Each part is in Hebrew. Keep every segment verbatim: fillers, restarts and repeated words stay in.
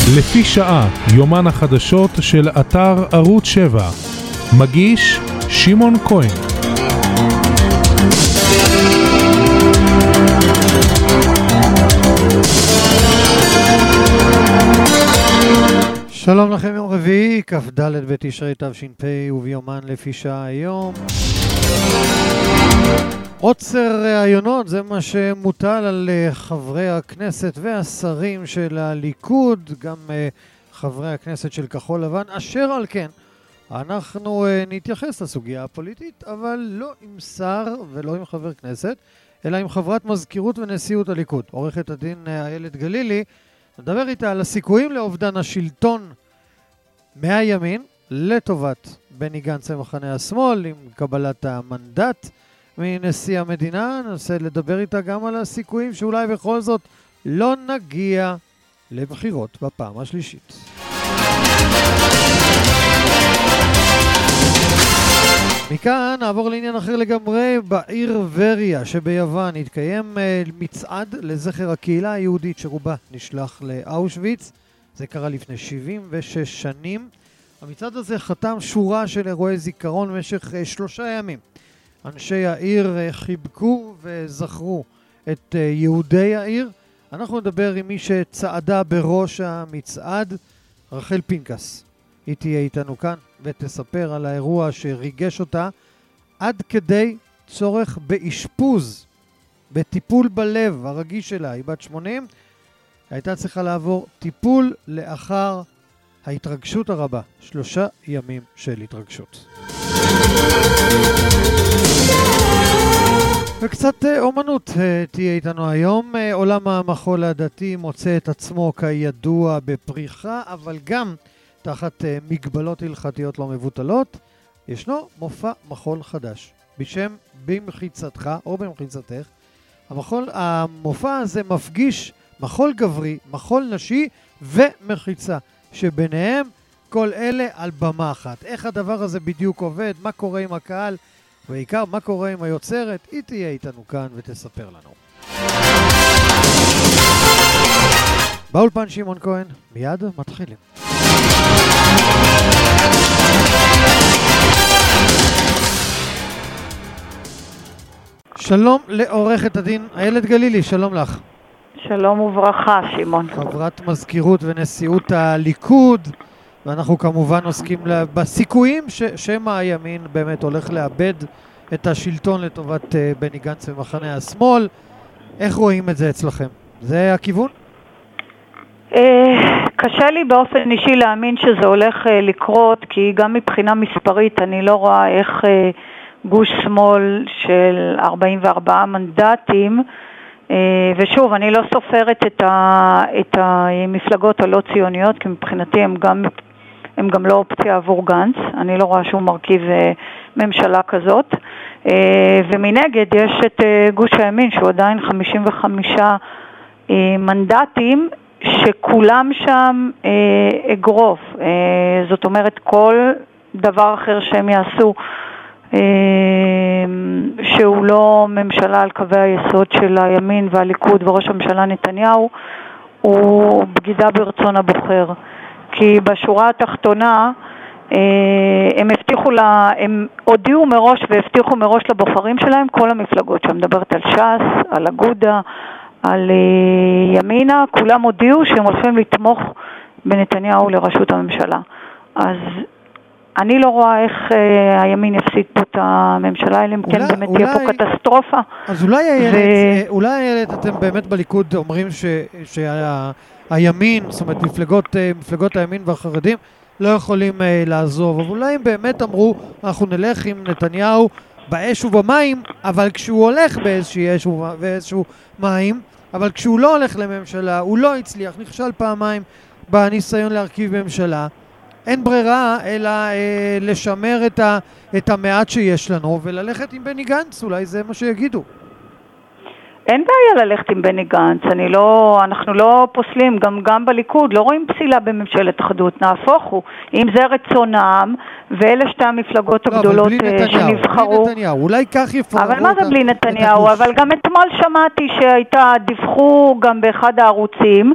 לפי שעה, יומן החדשות של אתר ערוץ שבע. מגיש שמעון כהן. שלום לכם, יום רביעי, כ"ד בתשרי תש"פ, וביומן לפי שעה היום. עוצר ראיונות, זה מה שמוטל על חברי הכנסת והשרים של הליכוד, גם חברי הכנסת של כחול לבן, אשר על כן אנחנו נתייחס לסוגיה הפוליטית, אבל לא עם שר ולא עם חבר כנסת, אלא עם חברת מזכירות ונשיאות הליכוד, עורכת הדין איילת גלילי. נדבר איתה על הסיכויים לאובדן השלטון מהימין לטובת בני גנץ ומחנה השמאל עם קבלת המנדט מנשיא המדינה. ננסה לדבר איתה גם על הסיכויים שאולי בכל זאת לא נגיע לבחירות בפעם השלישית. מכאן נעבור לעניין אחר לגמרי. בעיר וריה שביוון התקיים מצעד לזכר הקהילה היהודית שרובה נשלח לאושוויץ. זה קרה לפני שבעים ושש שנים. המצעד הזה חתם שורה של אירועי זיכרון במשך שלושה ימים. אנשי העיר חיבקו וזכרו את יהודי העיר. אנחנו נדבר עם מי שצעדה בראש המצעד, רחל פינקס. היא תהיה איתנו כאן ותספר על האירוע שריגש אותה עד כדי צורך באשפוז, בטיפול בלב הרגיש שלה. היא בת שמונים, הייתה צריכה לעבור טיפול לאחר ההתרגשות הרבה. שלושה ימים של התרגשות. וקצת אומנות תהיה איתנו היום. עולם המחול הדתי מוצא את עצמו כידוע בפריחה, אבל גם תחת מגבלות הלכתיות לא מבוטלות. ישנו מופע מחול חדש בשם במחיצתך או במחיצתך. המחול, המופע הזה מפגיש מחול גברי, מחול נשי ומחיצה, שביניהם כל אלה על במה אחת. איך הדבר הזה בדיוק עובד, מה קורה עם הקהל, ובעיקר מה קורה עם היוצרת, היא תהיה איתנו כאן ותספר לנו. באולפן שמעון כהן, מיד מתחילים. שלום לעורכת הדין איילת גלילי, שלום לך. שלום וברכה, שמעון. חברת מזכירות ונשיאות הליכוד, ואנחנו כמובן עוסקים בסיכויים ששם הימין באמת הולך לאבד את השלטון לטובת uh, בני גנץ ומחנה השמאל. איך רואים את זה אצלכם? זה הכיוון? Uh, קשה לי באופן אישי להאמין שזה הולך uh, לקרות, כי גם מבחינה מספרית אני לא רואה איך uh, גוש שמאל של ארבעים וארבעה מנדטים, uh, ושוב, אני לא סופרת את, ה, את המפלגות הלא ציוניות, כי מבחינתי הם גם, הם גם לא אופציה עבור גנץ. אני לא רואה שום מרכיב uh, ממשלה כזאת. Uh, ומנגד יש את uh, גוש הימין שהוא עדיין חמישים וחמישה uh, מנדטים, שכולם שם אה, אגרוף. אה, זאת אומרת, כל דבר אחר שהם יעשו אה, שהוא לא ממשלה על קווי היסוד של הימין והליכוד וראש הממשלה נתניהו, הוא בגידה ברצון הבוחר. כי בשורה התחתונה אה, הם הבטיחו לה, הם הודיעו מראש והבטיחו מראש לבוחרים שלהם, כל המפלגות שמדברת על ש"ס, על אגודה, על ימינה, כולם הודיעו שהם הולכים לתמוך בנתניהו לראשות הממשלה. אז אני לא רואה איך אה, הימין יפסיד פה את הממשלה, אלא אם כן באמת תהיה פה קטסטרופה. אז אולי איילת, ו... אולי איילת אתם באמת בליכוד אומרים שהימין, זאת אומרת מפלגות, מפלגות הימין והחרדים לא יכולים אה, לעזוב, אבל אולי הם באמת אמרו, אנחנו נלך עם נתניהו באש ובמים, אבל כשהוא הולך באיזושהי אש ובאיזשהו מים, אבל כשהוא לא הולך לממשלה, הוא לא הצליח, נכשל פעמיים בניסיון להרכיב ממשלה, אין ברירה אלא אה, לשמר את, ה, את המעט שיש לנו וללכת עם בני גנץ, אולי זה מה שיגידו. אין בעיה ללכת עם בני גנץ, אני לא, אנחנו לא פוסלים, גם, גם בליכוד, לא רואים פסילה בממשלת אחדות, נהפוך הוא. אם זה רצונם, ואלה שתי המפלגות לא, הגדולות נתניהו, שנבחרו. בלי נתניהו, אולי כך יפררו. אבל מה זה בלי נתניהו? אבל גם אתמול שמעתי שהייתה, דיווחו גם באחד הערוצים,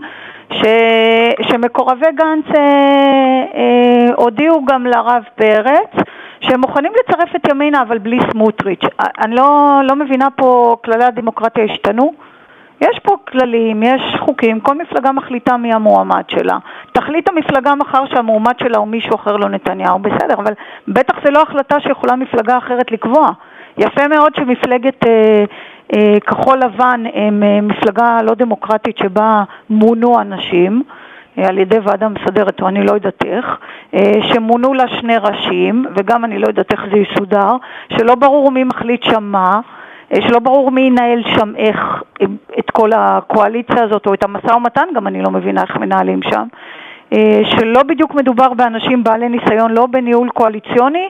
ש... שמקורבי גנץ אה, אה, הודיעו גם לרב פרץ, שהם מוכנים לצרף את ימינה, אבל בלי סמוטריץ'. אני לא, לא מבינה פה, כללי הדמוקרטיה השתנו. יש פה כללים, יש חוקים, כל מפלגה מחליטה מי המועמד שלה. תחליט המפלגה מחר שהמועמד שלה הוא מישהו אחר, לא נתניהו, בסדר, אבל בטח זה לא החלטה שיכולה מפלגה אחרת לקבוע. יפה מאוד שמפלגת אה, אה, כחול לבן הם אה, מפלגה לא דמוקרטית שבה מונו אנשים, על ידי ועדה מסדרת, או אני לא יודעת איך, שמונו לה שני ראשים, וגם אני לא יודעת איך זה יסודר, שלא ברור מי מחליט שם מה, שלא ברור מי ינהל שם איך את כל הקואליציה הזאת, או את המשא ומתן, גם אני לא מבינה איך מנהלים שם, שלא בדיוק מדובר באנשים בעלי ניסיון, לא בניהול קואליציוני,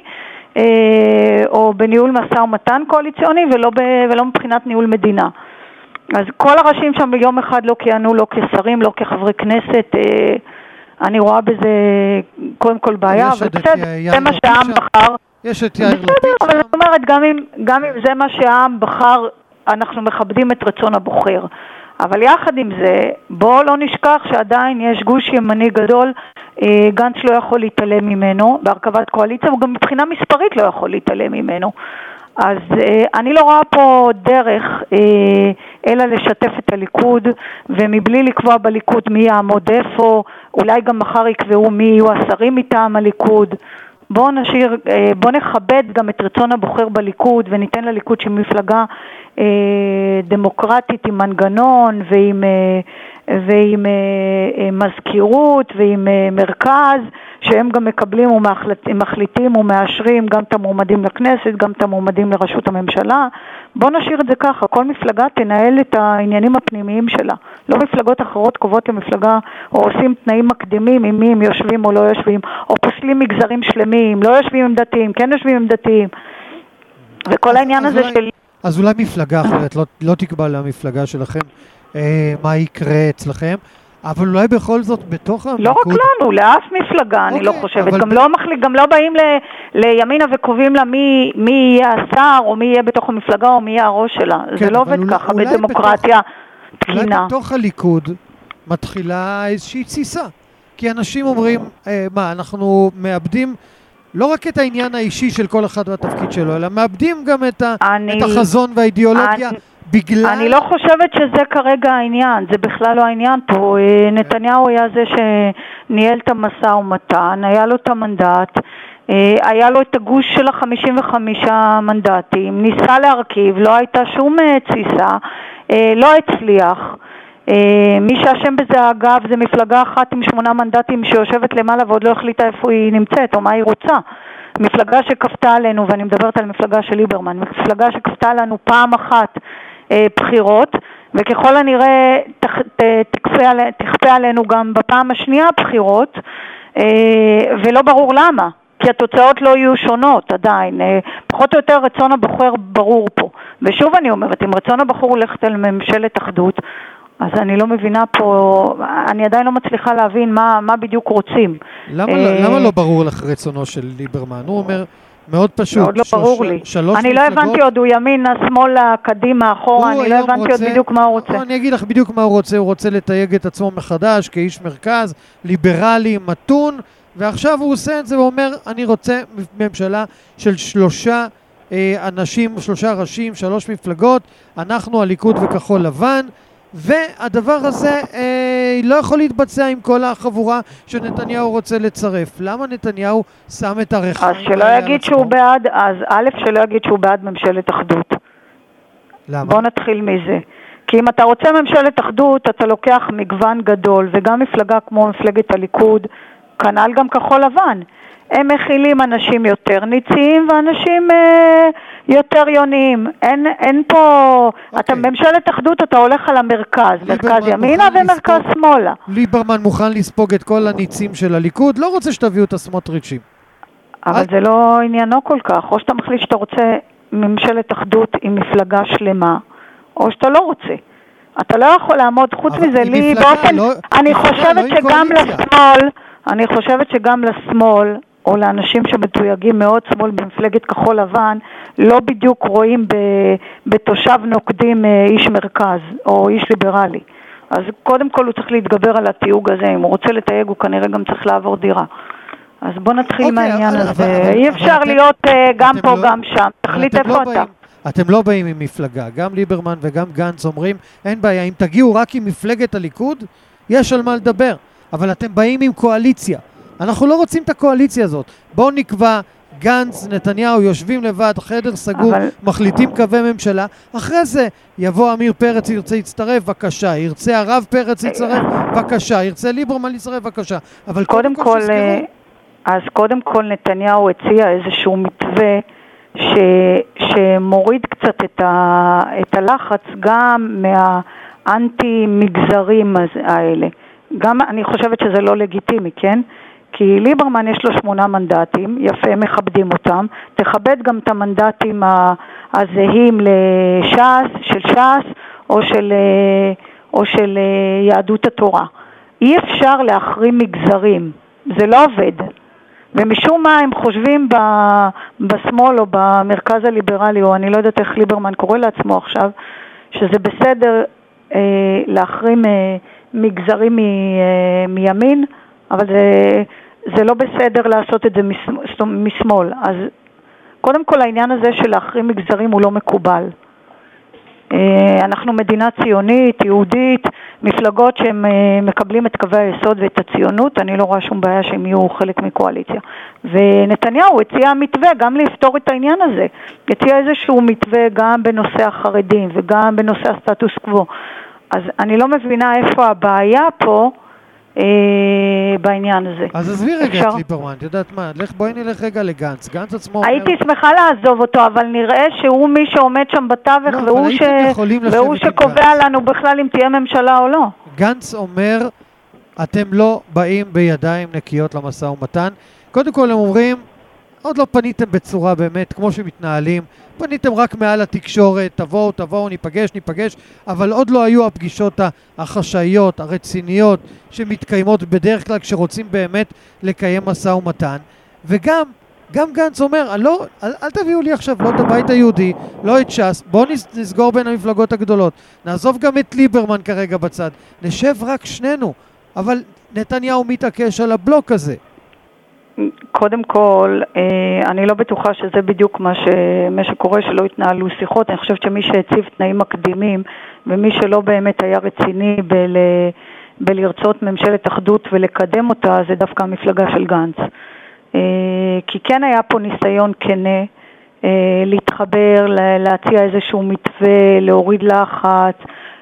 או בניהול משא ומתן קואליציוני, ולא, ב, ולא מבחינת ניהול מדינה. אז כל הראשים שם ביום אחד לא כיהנו, לא כשרים, לא כחברי כנסת, אה, אני רואה בזה קודם כל בעיה, אבל בסדר, זה מה שהעם בחר. יש את יאיר לפיד. בסדר, אבל זאת אומרת, גם אם, גם אם זה מה שהעם בחר, אנחנו מכבדים את רצון הבוחר. אבל יחד עם זה, בואו לא נשכח שעדיין יש גוש ימני גדול, אה, גנץ לא יכול להתעלם ממנו, בהרכבת קואליציה, וגם מבחינה מספרית לא יכול להתעלם ממנו. אז אה, אני לא רואה פה דרך אה, אלא לשתף את הליכוד, ומבלי לקבוע בליכוד מי יעמוד איפה, אולי גם מחר יקבעו מי יהיו השרים מטעם הליכוד. בואו נשאיר, אה, בואו נכבד גם את רצון הבוחר בליכוד, וניתן לליכוד שמפלגה אה, דמוקרטית עם מנגנון ועם, אה, ועם אה, אה, מזכירות ועם אה, מרכז, שהם גם מקבלים ומחליטים ומאשרים גם את המועמדים לכנסת, גם את המועמדים לראשות הממשלה. בואו נשאיר את זה ככה, כל מפלגה תנהל את העניינים הפנימיים שלה. לא מפלגות אחרות קובעות למפלגה, או עושים תנאים מקדימים עם מי הם יושבים או לא יושבים, או פוסלים מגזרים שלמים, לא יושבים עם דתיים, כן יושבים עם דתיים. וכל העניין הזה אולי, של... אז אולי מפלגה אחרת, לא, לא תקבע למפלגה שלכם אה, מה יקרה אצלכם, אבל אולי בכל זאת בתוך הליכוד... לא רק לנו, לאף מפלגה, אני לא חושבת. גם לא מחליט, גם לא באים לימינה וקובעים לה מי יהיה השר, או מי יהיה בתוך המפלגה, או מי יהיה הראש שלה. זה לא עובד ככה בדמוקרטיה תקינה. אולי בתוך הליכוד מתחילה איזושהי תסיסה. כי אנשים אומרים, מה, אנחנו מאבדים לא רק את העניין האישי של כל אחד והתפקיד שלו, אלא מאבדים גם את החזון והאידיאולוגיה. בגלל... אני לא חושבת שזה כרגע העניין, זה בכלל לא העניין פה. נתניהו היה זה שניהל את המשא ומתן, היה לו את המנדט, היה לו את הגוש של ה-חמישים וחמישה מנדטים, ניסה להרכיב, לא הייתה שום תסיסה, לא הצליח. מי שהשם בזה אגב זה מפלגה אחת עם שמונה מנדטים שיושבת למעלה ועוד לא החליטה איפה היא נמצאת או מה היא רוצה. מפלגה שכפתה עלינו, ואני מדברת על מפלגה של ליברמן, מפלגה שכפתה לנו פעם אחת אה, בחירות, וככל הנראה תכ, ת, תכפה, תכפה עלינו גם בפעם השנייה בחירות, אה, ולא ברור למה, כי התוצאות לא יהיו שונות עדיין. אה, פחות או יותר רצון הבוחר ברור פה. ושוב אני אומרת, אם רצון הבוחר הולכת על ממשלת אחדות, אז אני לא מבינה פה, אני עדיין לא מצליחה להבין מה, מה בדיוק רוצים. למה, אה... למה לא ברור לך רצונו של ליברמן? הוא אומר, מאוד פשוט. מאוד לא שלוש, ברור לי. שלוש אני מפלגות, לא הבנתי עוד, הוא ימין, שמאלה, קדימה, אחורה, אני לא הבנתי רוצה, עוד בדיוק מה הוא רוצה. אני אגיד לך בדיוק מה הוא רוצה, הוא רוצה לתייג את עצמו מחדש כאיש מרכז, ליברלי, מתון, ועכשיו הוא עושה את זה ואומר, אני רוצה ממשלה של שלושה אה, אנשים, שלושה ראשים, שלוש מפלגות, אנחנו הליכוד וכחול לבן, והדבר הזה אה, לא יכול להתבצע עם כל החבורה שנתניהו רוצה לצרף. למה נתניהו שם את הרחיים? אז שלא יגיד שהוא בעד, אז א' שלא יגיד שהוא בעד ממשלת אחדות. למה? בוא נתחיל מזה. כי אם אתה רוצה ממשלת אחדות, אתה לוקח מגוון גדול, וגם מפלגה כמו מפלגת הליכוד, כנ"ל גם כחול לבן. הם מכילים אנשים יותר ניציים ואנשים אה, יותר יוניים. אין, אין פה... Okay. אתה ממשלת אחדות, אתה הולך על המרכז. מרכז ימינה ומרכז לספוג, שמאלה. ליברמן מוכן לספוג את כל הניצים של הליכוד, לא רוצה שתביאו את הסמוטריצ'ים. אבל זה לא עניינו כל כך. או שאתה מחליט שאתה רוצה ממשלת אחדות עם מפלגה שלמה, או שאתה לא רוצה. אתה לא יכול לעמוד, חוץ מזה, לי באופן... לא, אני חושבת לא שגם לשמאל, אני חושבת שגם לשמאל, או לאנשים שמתויגים מאוד שמאל במפלגת כחול לבן, לא בדיוק רואים ב, בתושב נוקדים איש מרכז או איש ליברלי. אז קודם כל הוא צריך להתגבר על התיוג הזה, אם הוא רוצה לתייג הוא כנראה גם צריך לעבור דירה. אז בוא נתחיל okay, מהעניין אבל, הזה, אבל, אי אפשר אתם, להיות uh, גם פה לא, גם שם, תחליט איפה לא אתה. באים, אתם לא באים עם מפלגה, גם ליברמן וגם גנץ אומרים, אין בעיה, אם תגיעו רק עם מפלגת הליכוד, יש על מה לדבר, אבל אתם באים עם קואליציה, אנחנו לא רוצים את הקואליציה הזאת, בואו נקבע גנץ, נתניהו יושבים לבד, חדר סגור, אבל... מחליטים קווי ממשלה, אחרי זה יבוא אמיר פרץ ירצה יצטרף, בבקשה, ירצה הרב פרץ יצטרף, בבקשה, ירצה ליברמן יצטרף, בבקשה, אבל קודם כל, כל אז קודם כל נתניהו הציע איזשהו מתווה ש... שמוריד קצת את, ה... את הלחץ גם מהאנטי מגזרים האלה, גם אני חושבת שזה לא לגיטימי, כן? כי ליברמן יש לו שמונה מנדטים, יפה, מכבדים אותם, תכבד גם את המנדטים הזהים לש"ס, של ש"ס או של, או של יהדות התורה. אי אפשר להחרים מגזרים, זה לא עובד. ומשום מה הם חושבים בשמאל או במרכז הליברלי, או אני לא יודעת איך ליברמן קורא לעצמו עכשיו, שזה בסדר אה, להחרים אה, מגזרים מ, אה, מימין, אבל זה, זה לא בסדר לעשות את זה משמאל. אז קודם כל העניין הזה של להחרים מגזרים הוא לא מקובל. אנחנו מדינה ציונית, יהודית, מפלגות שהם מקבלים את קווי היסוד ואת הציונות, אני לא רואה שום בעיה שהם יהיו חלק מקואליציה. ונתניהו הציע מתווה גם לפתור את העניין הזה. הציע איזשהו מתווה גם בנושא החרדים וגם בנושא הסטטוס קוו. אז אני לא מבינה איפה הבעיה פה, בעניין הזה. אז עזבי רגע את ליברמן, את יודעת מה, בואי נלך רגע לגנץ, גנץ עצמו... הייתי שמחה לעזוב אותו, אבל נראה שהוא מי שעומד שם בתווך, והוא שקובע לנו בכלל אם תהיה ממשלה או לא. גנץ אומר, אתם לא באים בידיים נקיות למשא ומתן, קודם כל הם אומרים, עוד לא פניתם בצורה באמת, כמו שמתנהלים, פניתם רק מעל התקשורת, תבואו, תבואו, ניפגש, ניפגש, אבל עוד לא היו הפגישות החשאיות, הרציניות, שמתקיימות בדרך כלל כשרוצים באמת לקיים משא ומתן. וגם, גם גנץ אומר, לא, אל, אל תביאו לי עכשיו לא את הבית היהודי, לא את ש"ס, בואו נסגור בין המפלגות הגדולות, נעזוב גם את ליברמן כרגע בצד, נשב רק שנינו, אבל נתניהו מתעקש על הבלוק הזה. קודם כל, אני לא בטוחה שזה בדיוק מה, ש... מה שקורה, שלא התנהלו שיחות. אני חושבת שמי שהציב תנאים מקדימים ומי שלא באמת היה רציני בל... בלרצות ממשלת אחדות ולקדם אותה, זה דווקא המפלגה של גנץ. כי כן היה פה ניסיון כנה להתחבר, להציע איזשהו מתווה, להוריד לחץ.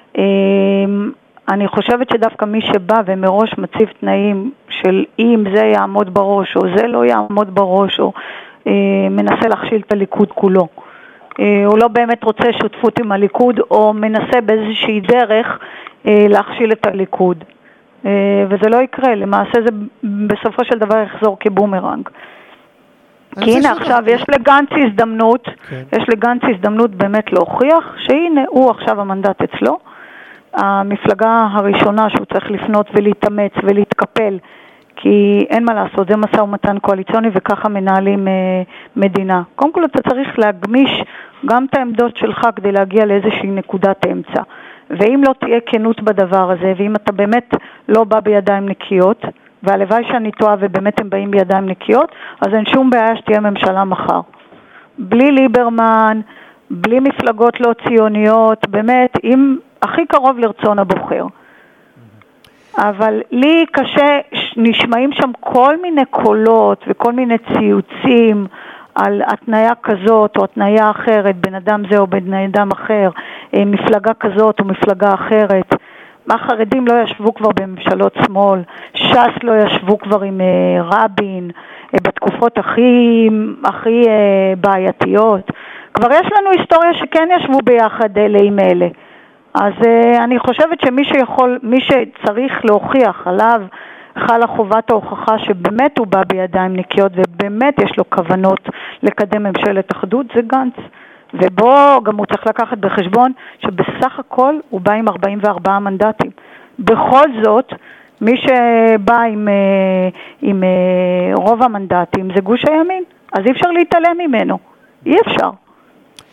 אני חושבת שדווקא מי שבא ומראש מציב תנאים של אם זה יעמוד בראש או זה לא יעמוד בראש או אה, מנסה להכשיל את הליכוד כולו. אה, הוא לא באמת רוצה שותפות עם הליכוד או מנסה באיזושהי דרך אה, להכשיל את הליכוד. אה, וזה לא יקרה, למעשה זה בסופו של דבר יחזור כבומרנג. כי הנה עכשיו יש לגנץ הזדמנות, כן. יש לגנץ הזדמנות באמת להוכיח שהנה הוא עכשיו המנדט אצלו. המפלגה הראשונה שהוא צריך לפנות ולהתאמץ ולהתקפל, כי אין מה לעשות, זה משא ומתן קואליציוני וככה מנהלים אה, מדינה. קודם כל אתה צריך להגמיש גם את העמדות שלך כדי להגיע לאיזושהי נקודת אמצע. ואם לא תהיה כנות בדבר הזה, ואם אתה באמת לא בא בידיים נקיות, והלוואי שאני טועה ובאמת הם באים בידיים נקיות, אז אין שום בעיה שתהיה ממשלה מחר. בלי ליברמן, בלי מפלגות לא ציוניות, באמת, אם הכי קרוב לרצון הבוחר. אבל לי קשה, נשמעים שם כל מיני קולות וכל מיני ציוצים על התניה כזאת או התניה אחרת, בן אדם זה או בן אדם אחר, מפלגה כזאת או מפלגה אחרת. מה חרדים לא ישבו כבר בממשלות שמאל, ש"ס לא ישבו כבר עם רבין, בתקופות הכי, הכי בעייתיות. כבר יש לנו היסטוריה שכן ישבו ביחד אלה עם אלה. אז uh, אני חושבת שמי שיכול, מי שצריך להוכיח עליו חלה חובת ההוכחה שבאמת הוא בא בידיים נקיות ובאמת יש לו כוונות לקדם ממשלת אחדות, זה גנץ. ובו גם הוא צריך לקחת בחשבון שבסך הכל הוא בא עם ארבעים וארבעה מנדטים. בכל זאת, מי שבא עם, עם רוב המנדטים זה גוש הימין, אז אי אפשר להתעלם ממנו. אי אפשר.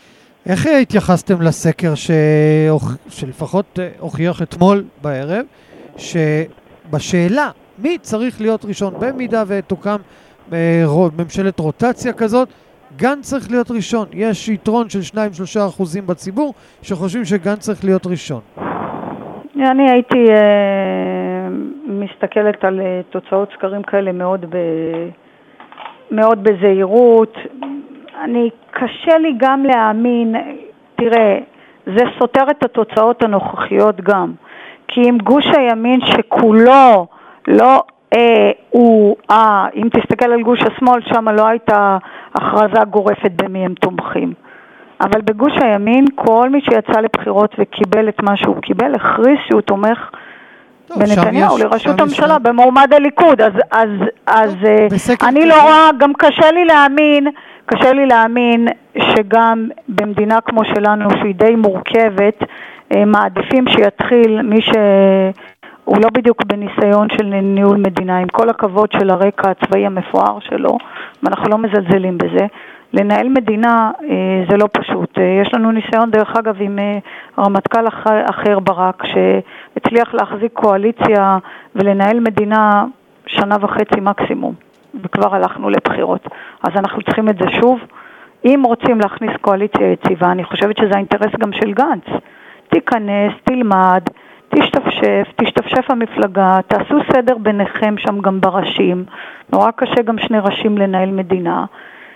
איך התייחסתם לסקר שאוכ... שלפחות הוכיח אתמול בערב, שבשאלה מי צריך להיות ראשון, במידה ותוקם ממשלת רוטציה כזאת, גנץ צריך להיות ראשון. יש יתרון של שניים שלושה אחוזים בציבור שחושבים שגנץ צריך להיות ראשון. אני הייתי אה, מסתכלת על אה, תוצאות סקרים כאלה מאוד, ב, מאוד בזהירות. אני קשה לי גם להאמין, תראה, זה סותר את התוצאות הנוכחיות גם. כי אם גוש הימין שכולו לא אה, הוא, אה, אם תסתכל על גוש השמאל, שם לא הייתה הכרזה גורפת במי הם תומכים. אבל בגוש הימין, כל מי שיצא לבחירות וקיבל את מה שהוא קיבל, הכריז שהוא תומך טוב, בנתניהו, לראשות הממשלה, במועמד הליכוד. אז, אז, אז טוב, אני לא רואה, גם קשה לי להאמין, קשה לי להאמין שגם במדינה כמו שלנו, שהיא די מורכבת, מעדיפים שיתחיל מי שהוא לא בדיוק בניסיון של ניהול מדינה, עם כל הכבוד של הרקע הצבאי המפואר שלו, ואנחנו לא מזלזלים בזה. לנהל מדינה זה לא פשוט. יש לנו ניסיון דרך אגב עם רמטכ"ל אחר ברק, שהצליח להחזיק קואליציה ולנהל מדינה שנה וחצי מקסימום, וכבר הלכנו לבחירות. אז אנחנו צריכים את זה שוב. אם רוצים להכניס קואליציה יציבה, אני חושבת שזה האינטרס גם של גנץ. תיכנס, תלמד, תשתפשף, תשתפשף המפלגה, תעשו סדר ביניכם שם גם בראשים. נורא קשה גם שני ראשים לנהל מדינה.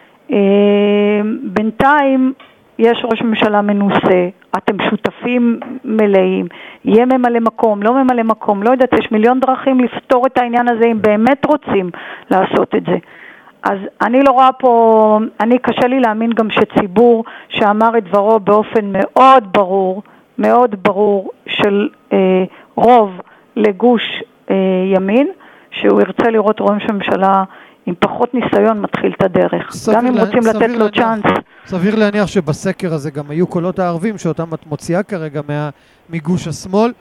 בינתיים יש ראש ממשלה מנוסה, אתם שותפים מלאים, יהיה ממלא מקום, לא ממלא מקום, לא יודעת, יש מיליון דרכים לפתור את העניין הזה אם באמת רוצים לעשות את זה. אז אני לא רואה פה, אני קשה לי להאמין גם שציבור שאמר את דברו באופן מאוד ברור, מאוד ברור של אה, רוב לגוש אה, ימין, שהוא ירצה לראות ראש ממשלה עם פחות ניסיון מתחיל את הדרך. גם אם רוצים לתת לו צ'אנס. סביר להניח שבסקר הזה גם היו קולות הערבים שאותם את מוציאה כרגע מגוש השמאל.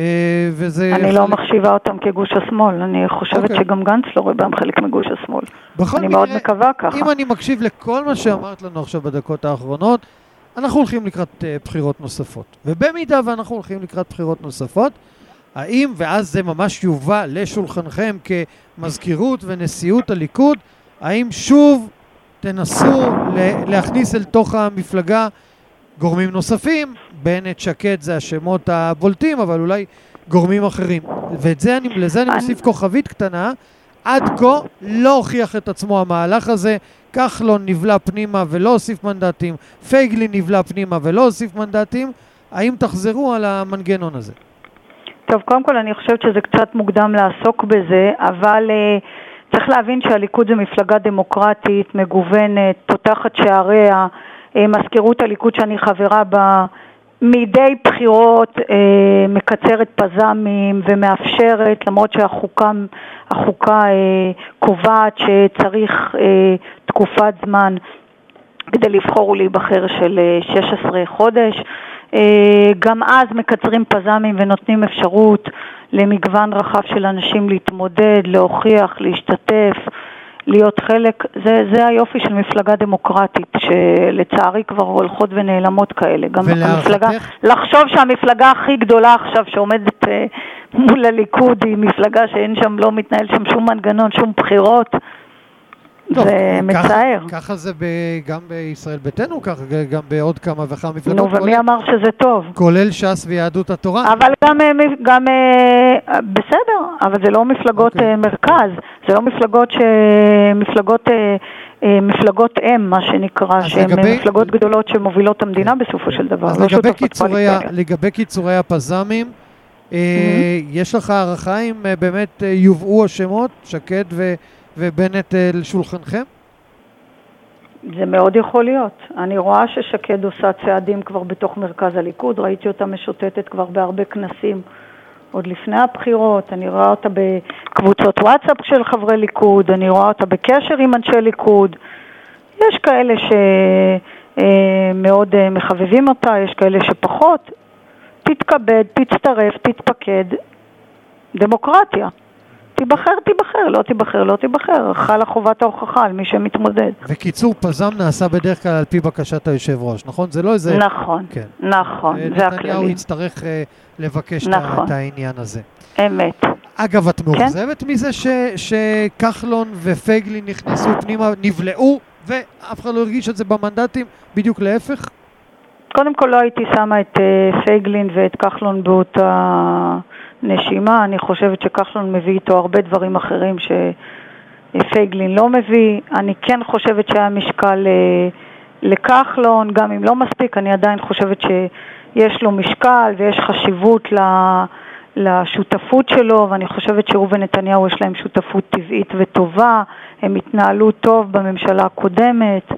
אני לא מחשיבה אותם כגוש השמאל. אני חושבת שגם גנץ לא רואה בהם חלק מגוש השמאל. אני מאוד מקווה ככה. אם אני מקשיב לכל מה שאמרת לנו עכשיו בדקות האחרונות, אנחנו הולכים לקראת בחירות נוספות. ובמידה ואנחנו הולכים לקראת בחירות נוספות, האם, ואז זה ממש יובא לשולחנכם כמזכירות ונשיאות הליכוד, האם שוב תנסו להכניס אל תוך המפלגה גורמים נוספים, בנט, שקד זה השמות הבולטים, אבל אולי גורמים אחרים. ולזה אני, אני מוסיף כוכבית קטנה, עד כה לא הוכיח את עצמו המהלך הזה, כחלון נבלה פנימה ולא הוסיף מנדטים, פייגלין נבלה פנימה ולא הוסיף מנדטים, האם תחזרו על המנגנון הזה? טוב, קודם כל אני חושבת שזה קצת מוקדם לעסוק בזה, אבל uh, צריך להבין שהליכוד זה מפלגה דמוקרטית, מגוונת, פותחת שעריה, uh, מזכירות הליכוד שאני חברה בה, מדי בחירות uh, מקצרת פזמים ומאפשרת, למרות שהחוקה החוקה, uh, קובעת שצריך uh, תקופת זמן כדי לבחור ולהיבחר של uh, שש עשרה חודש, גם אז מקצרים פזמים ונותנים אפשרות למגוון רחב של אנשים להתמודד, להוכיח, להשתתף, להיות חלק. זה, זה היופי של מפלגה דמוקרטית, שלצערי כבר הולכות ונעלמות כאלה. גם המפלגה, לחשוב שהמפלגה הכי גדולה עכשיו שעומדת מול הליכוד היא מפלגה שאין שם, לא מתנהל שם שום מנגנון, שום בחירות. טוב, זה מצער. ככה זה גם בישראל ביתנו, ככה גם בעוד כמה וכמה מפלגות. נו, ומי אמר שזה טוב? כולל ש"ס ויהדות התורה. אבל גם, גם בסדר, אבל זה לא מפלגות מרכז, זה לא מפלגות ש... מפלגות, מפלגות אם, מה שנקרא, שהן מפלגות גדולות שמובילות המדינה בסופו של דבר. אז לגבי קיצורי, לגבי קיצורי הפזמים, יש לך הערכה אם באמת יובאו השמות, שקד ו... ובנט לשולחנכם? זה מאוד יכול להיות. אני רואה ששקד עושה צעדים כבר בתוך מרכז הליכוד, ראיתי אותה משוטטת כבר בהרבה כנסים עוד לפני הבחירות, אני רואה אותה בקבוצות וואטסאפ של חברי ליכוד, אני רואה אותה בקשר עם אנשי ליכוד, יש כאלה שמאוד מחבבים אותה, יש כאלה שפחות, תתכבד, תצטרף, תתפקד, דמוקרטיה. תיבחר, תיבחר, לא תיבחר, לא תיבחר. חלה חובת ההוכחה על מי שמתמודד. וקיצור פזם נעשה בדרך כלל על פי בקשת היושב ראש, נכון? זה לא איזה... נכון, כן. נכון, זה הכללי. נתניהו יצטרך uh, לבקש נכון. את העניין הזה. אמת. אגב, את מאוכזבת כן? מזה ש, שכחלון ופייגלין נכנסו פנימה, נבלעו, ואף אחד לא הרגיש את זה במנדטים, בדיוק להפך? קודם כל לא הייתי שמה את uh, פייגלין ואת כחלון באותה נשימה. אני חושבת שכחלון מביא איתו הרבה דברים אחרים שפייגלין לא מביא. אני כן חושבת שהיה משקל uh, לכחלון, גם אם לא מספיק, אני עדיין חושבת שיש לו משקל ויש חשיבות ל... לשותפות שלו, ואני חושבת שראובן נתניהו יש להם שותפות טבעית וטובה, הם התנהלו טוב בממשלה הקודמת.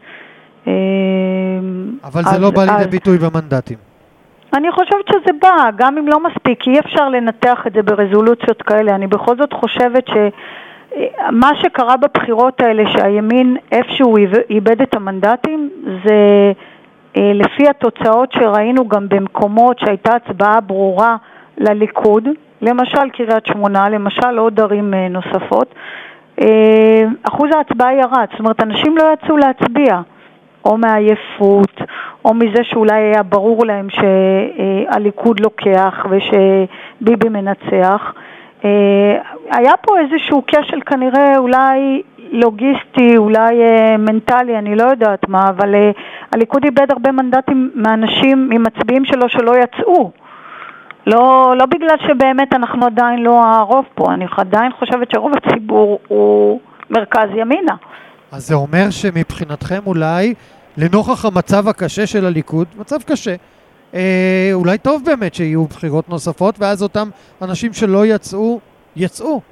אבל זה לא בא לידי ביטוי במנדטים. אני חושבת שזה בא, גם אם לא מספיק, אי אפשר לנתח את זה ברזולוציות כאלה. אני בכל זאת חושבת שמה שקרה בבחירות האלה, שהימין איפשהו איבד את המנדטים, זה לפי התוצאות שראינו גם במקומות שהייתה הצבעה ברורה לליכוד, למשל קריית שמונה, למשל עוד ערים נוספות, אחוז ההצבעה ירד, זאת אומרת אנשים לא יצאו להצביע, או מעייפות, או מזה שאולי היה ברור להם שהליכוד לוקח ושביבי מנצח. היה פה איזשהו כשל כנראה אולי לוגיסטי, אולי מנטלי, אני לא יודעת מה, אבל הליכוד איבד הרבה מנדטים מאנשים, ממצביעים שלו שלא יצאו. לא, לא בגלל שבאמת אנחנו עדיין לא הרוב פה, אני עדיין חושבת שרוב הציבור הוא מרכז ימינה. אז זה אומר שמבחינתכם אולי, לנוכח המצב הקשה של הליכוד, מצב קשה, אה, אולי טוב באמת שיהיו בחירות נוספות, ואז אותם אנשים שלא יצאו, יצאו.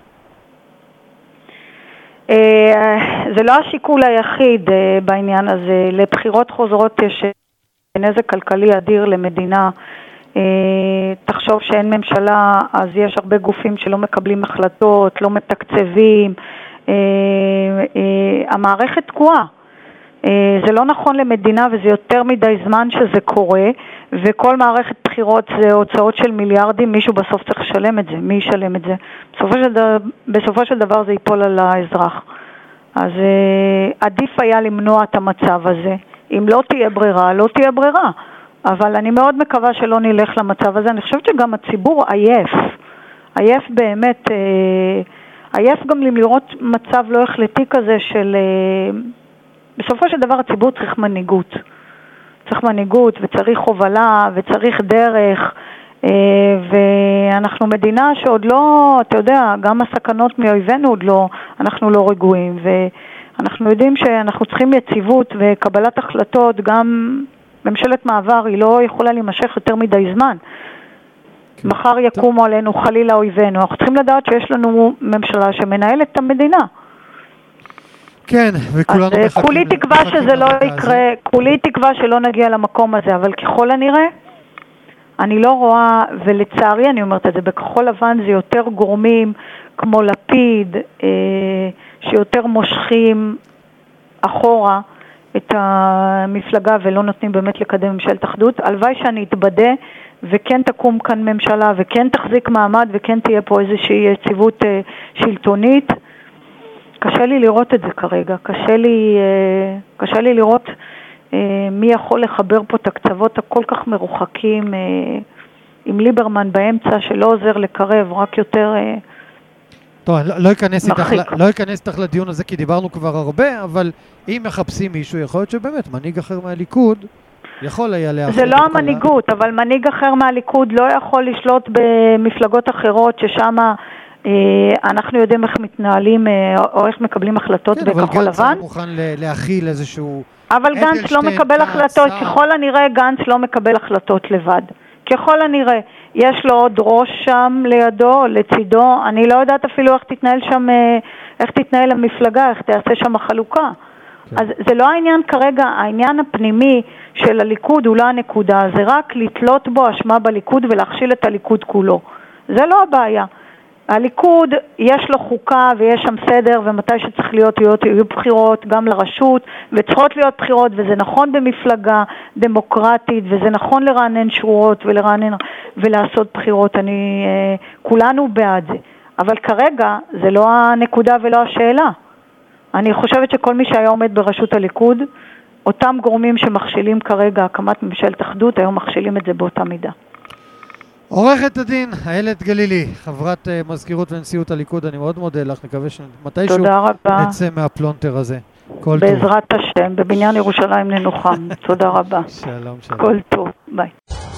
אה, זה לא השיקול היחיד אה, בעניין הזה. לבחירות חוזרות יש נזק כלכלי אדיר למדינה. תחשוב שאין ממשלה, אז יש הרבה גופים שלא מקבלים החלטות, לא מתקצבים, המערכת תקועה. זה לא נכון למדינה וזה יותר מדי זמן שזה קורה, וכל מערכת בחירות זה הוצאות של מיליארדים, מישהו בסוף צריך לשלם את זה, מי ישלם את זה? בסופו של דבר, בסופו של דבר זה ייפול על האזרח. אז עדיף היה למנוע את המצב הזה. אם לא תהיה ברירה, לא תהיה ברירה. אבל אני מאוד מקווה שלא נלך למצב הזה. אני חושבת שגם הציבור עייף. עייף באמת, עייף גם לראות מצב לא החלטי כזה של... בסופו של דבר הציבור צריך מנהיגות. צריך מנהיגות וצריך הובלה וצריך דרך. ואנחנו מדינה שעוד לא, אתה יודע, גם הסכנות מאויבינו עוד לא, אנחנו לא רגועים. ואנחנו יודעים שאנחנו צריכים יציבות וקבלת החלטות גם... ממשלת מעבר היא לא יכולה להימשך יותר מדי זמן. כן. מחר יקומו עלינו חלילה אויבינו. אנחנו צריכים לדעת שיש לנו ממשלה שמנהלת את המדינה. כן, וכולנו מחכים. כולי תקווה שזה לא יקרה, כולי תקווה שלא נגיע למקום הזה, אבל ככל הנראה, אני לא רואה, ולצערי אני אומרת את זה, בכחול לבן זה יותר גורמים כמו לפיד, אה, שיותר מושכים אחורה, את המפלגה ולא נותנים באמת לקדם ממשלת אחדות. הלוואי שאני אתבדה וכן תקום כאן ממשלה וכן תחזיק מעמד וכן תהיה פה איזושהי יציבות אה, שלטונית. קשה לי לראות את זה כרגע. קשה לי, אה, קשה לי לראות אה, מי יכול לחבר פה את הקצוות הכל כך מרוחקים אה, עם ליברמן באמצע שלא עוזר לקרב, רק יותר... אה, טוב, לא, לא אכנס איתך, לא אכנס איתך לדיון הזה כי דיברנו כבר הרבה, אבל אם מחפשים מישהו, יכול להיות שבאמת מנהיג אחר מהליכוד יכול היה להחליט. זה לא המנהיגות, אבל מנהיג אחר מהליכוד לא יכול לשלוט במפלגות אחרות ששם אה, אנחנו יודעים איך מתנהלים אה, או איך מקבלים החלטות כן, בכחול לבן. אבל גנץ אני מוכן להכיל איזשהו... אבל גנץ לא מקבל החלטות, ככל הנראה גנץ לא מקבל החלטות לבד. ככל הנראה, יש לו עוד ראש שם לידו, לצידו, אני לא יודעת אפילו איך תתנהל שם, איך תתנהל המפלגה, איך תעשה שם החלוקה. כן. אז זה לא העניין כרגע, העניין הפנימי של הליכוד הוא לא הנקודה, זה רק לתלות בו אשמה בליכוד ולהכשיל את הליכוד כולו. זה לא הבעיה. הליכוד יש לו חוקה ויש שם סדר ומתי שצריך להיות, להיות יהיו בחירות גם לרשות וצריכות להיות בחירות וזה נכון במפלגה דמוקרטית וזה נכון לרענן שורות ולרענן ולעשות בחירות. אני, כולנו בעד זה. אבל כרגע זה לא הנקודה ולא השאלה. אני חושבת שכל מי שהיה עומד בראשות הליכוד, אותם גורמים שמכשילים כרגע הקמת ממשלת אחדות, היום מכשילים את זה באותה מידה. עורכת הדין איילת גלילי, חברת uh, מזכירות ונשיאות הליכוד, אני מאוד מודה לך, מקווה שמתישהו נצא מהפלונטר הזה. כל טוב. בעזרת השם, בבניין ירושלים ננוחם. תודה רבה. שלום, שלום. כל טוב, ביי.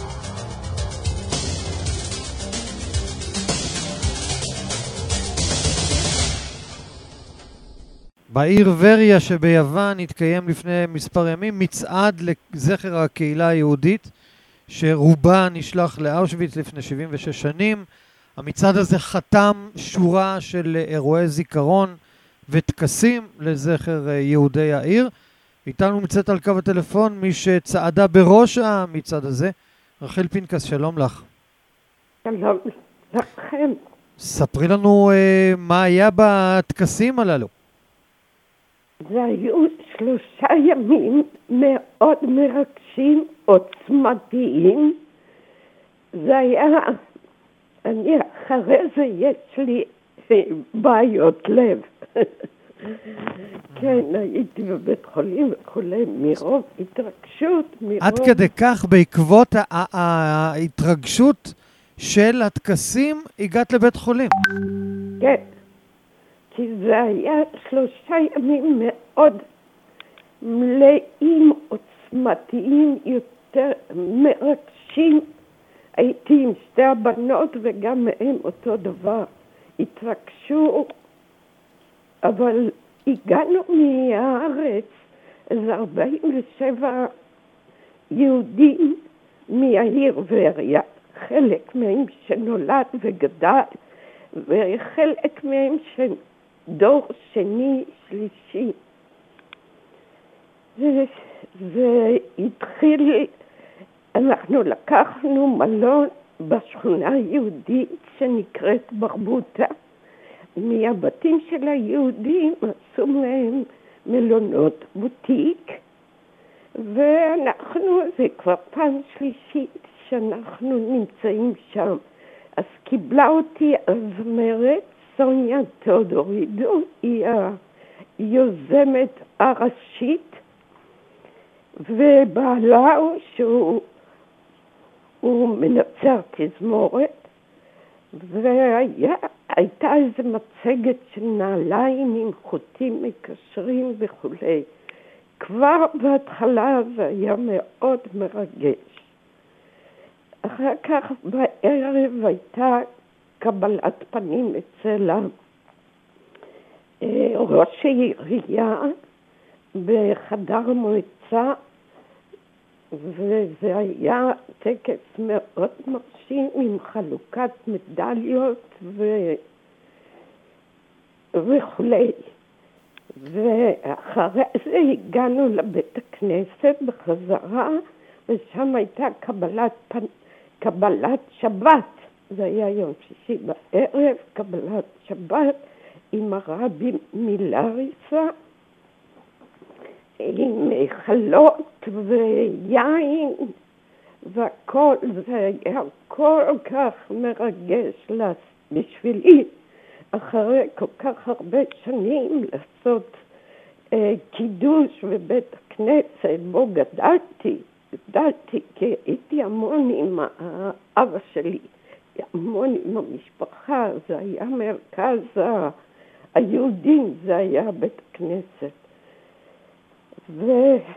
בעיר וריה שביוון התקיים לפני מספר ימים מצעד לזכר הקהילה היהודית שרובה נשלח לאושוויץ לפני שבעים ושש שנים. המצעד הזה חתם שורה של אירועי זיכרון וטקסים לזכר יהודי העיר. איתנו מצאת על קו הטלפון מי שצעדה בראש המצעד הזה, רחל פינקס, שלום לך. שלום לכם. ספרי לנו uh, מה היה בטקסים הללו. זה היו שלושה ימים מאוד מרגשים, עוצמתיים. זה היה, אני אחרי זה יש לי בעיות לב. כן, הייתי בבית חולים וכולי, מרוב התרגשות, מרוב... עד כדי כך בעקבות ההתרגשות של הטקסים הגעת לבית חולים. כן. כי זה היה שלושה ימים מאוד מלאים, עוצמתיים, יותר מרגשים. הייתי עם שתי הבנות וגם מהם אותו דבר. התרגשו, אבל הגענו מהארץ איזה ארבעים ושבע יהודים מהעיר וריה. חלק מהם שנולד וגדל, וחלק מהם ש... דור שני, שלישי. זה התחיל, אנחנו לקחנו מלון בשכונה היהודית שנקראת ברבוטה. מהבתים של היהודים עשו מהם מלונות בוטיק, ואנחנו, זה כבר פעם שלישית שאנחנו נמצאים שם. אז קיבלה אותי הזמרת סוניה תיאודורידו, היא היוזמת הראשית, ובעלה הוא שהוא הוא מנצר תזמורת, והייתה איזו מצגת של נעליים עם חוטים מקשרים וכולי. כבר בהתחלה זה היה מאוד מרגש. אחר כך בערב הייתה קבלת פנים אצל ראש העירייה בחדר המועצה, וזה היה טקס מאוד מרשים עם חלוקת מדליות ו... וכולי. ואחרי זה הגענו לבית הכנסת בחזרה, ושם הייתה קבלת, פנ... קבלת שבת. זה היה יום שישי בערב, קבלת שבת עם הרבי מלאריסה, עם חלות ויין והכל. זה היה כל כך מרגש בשבילי, אחרי כל כך הרבה שנים, לעשות אה, קידוש בבית הכנסת בו גדלתי. גדלתי כי הייתי המון עם האבא שלי. המון עם המשפחה, זה היה מרכז היהודים, זה היה בית הכנסת. וזה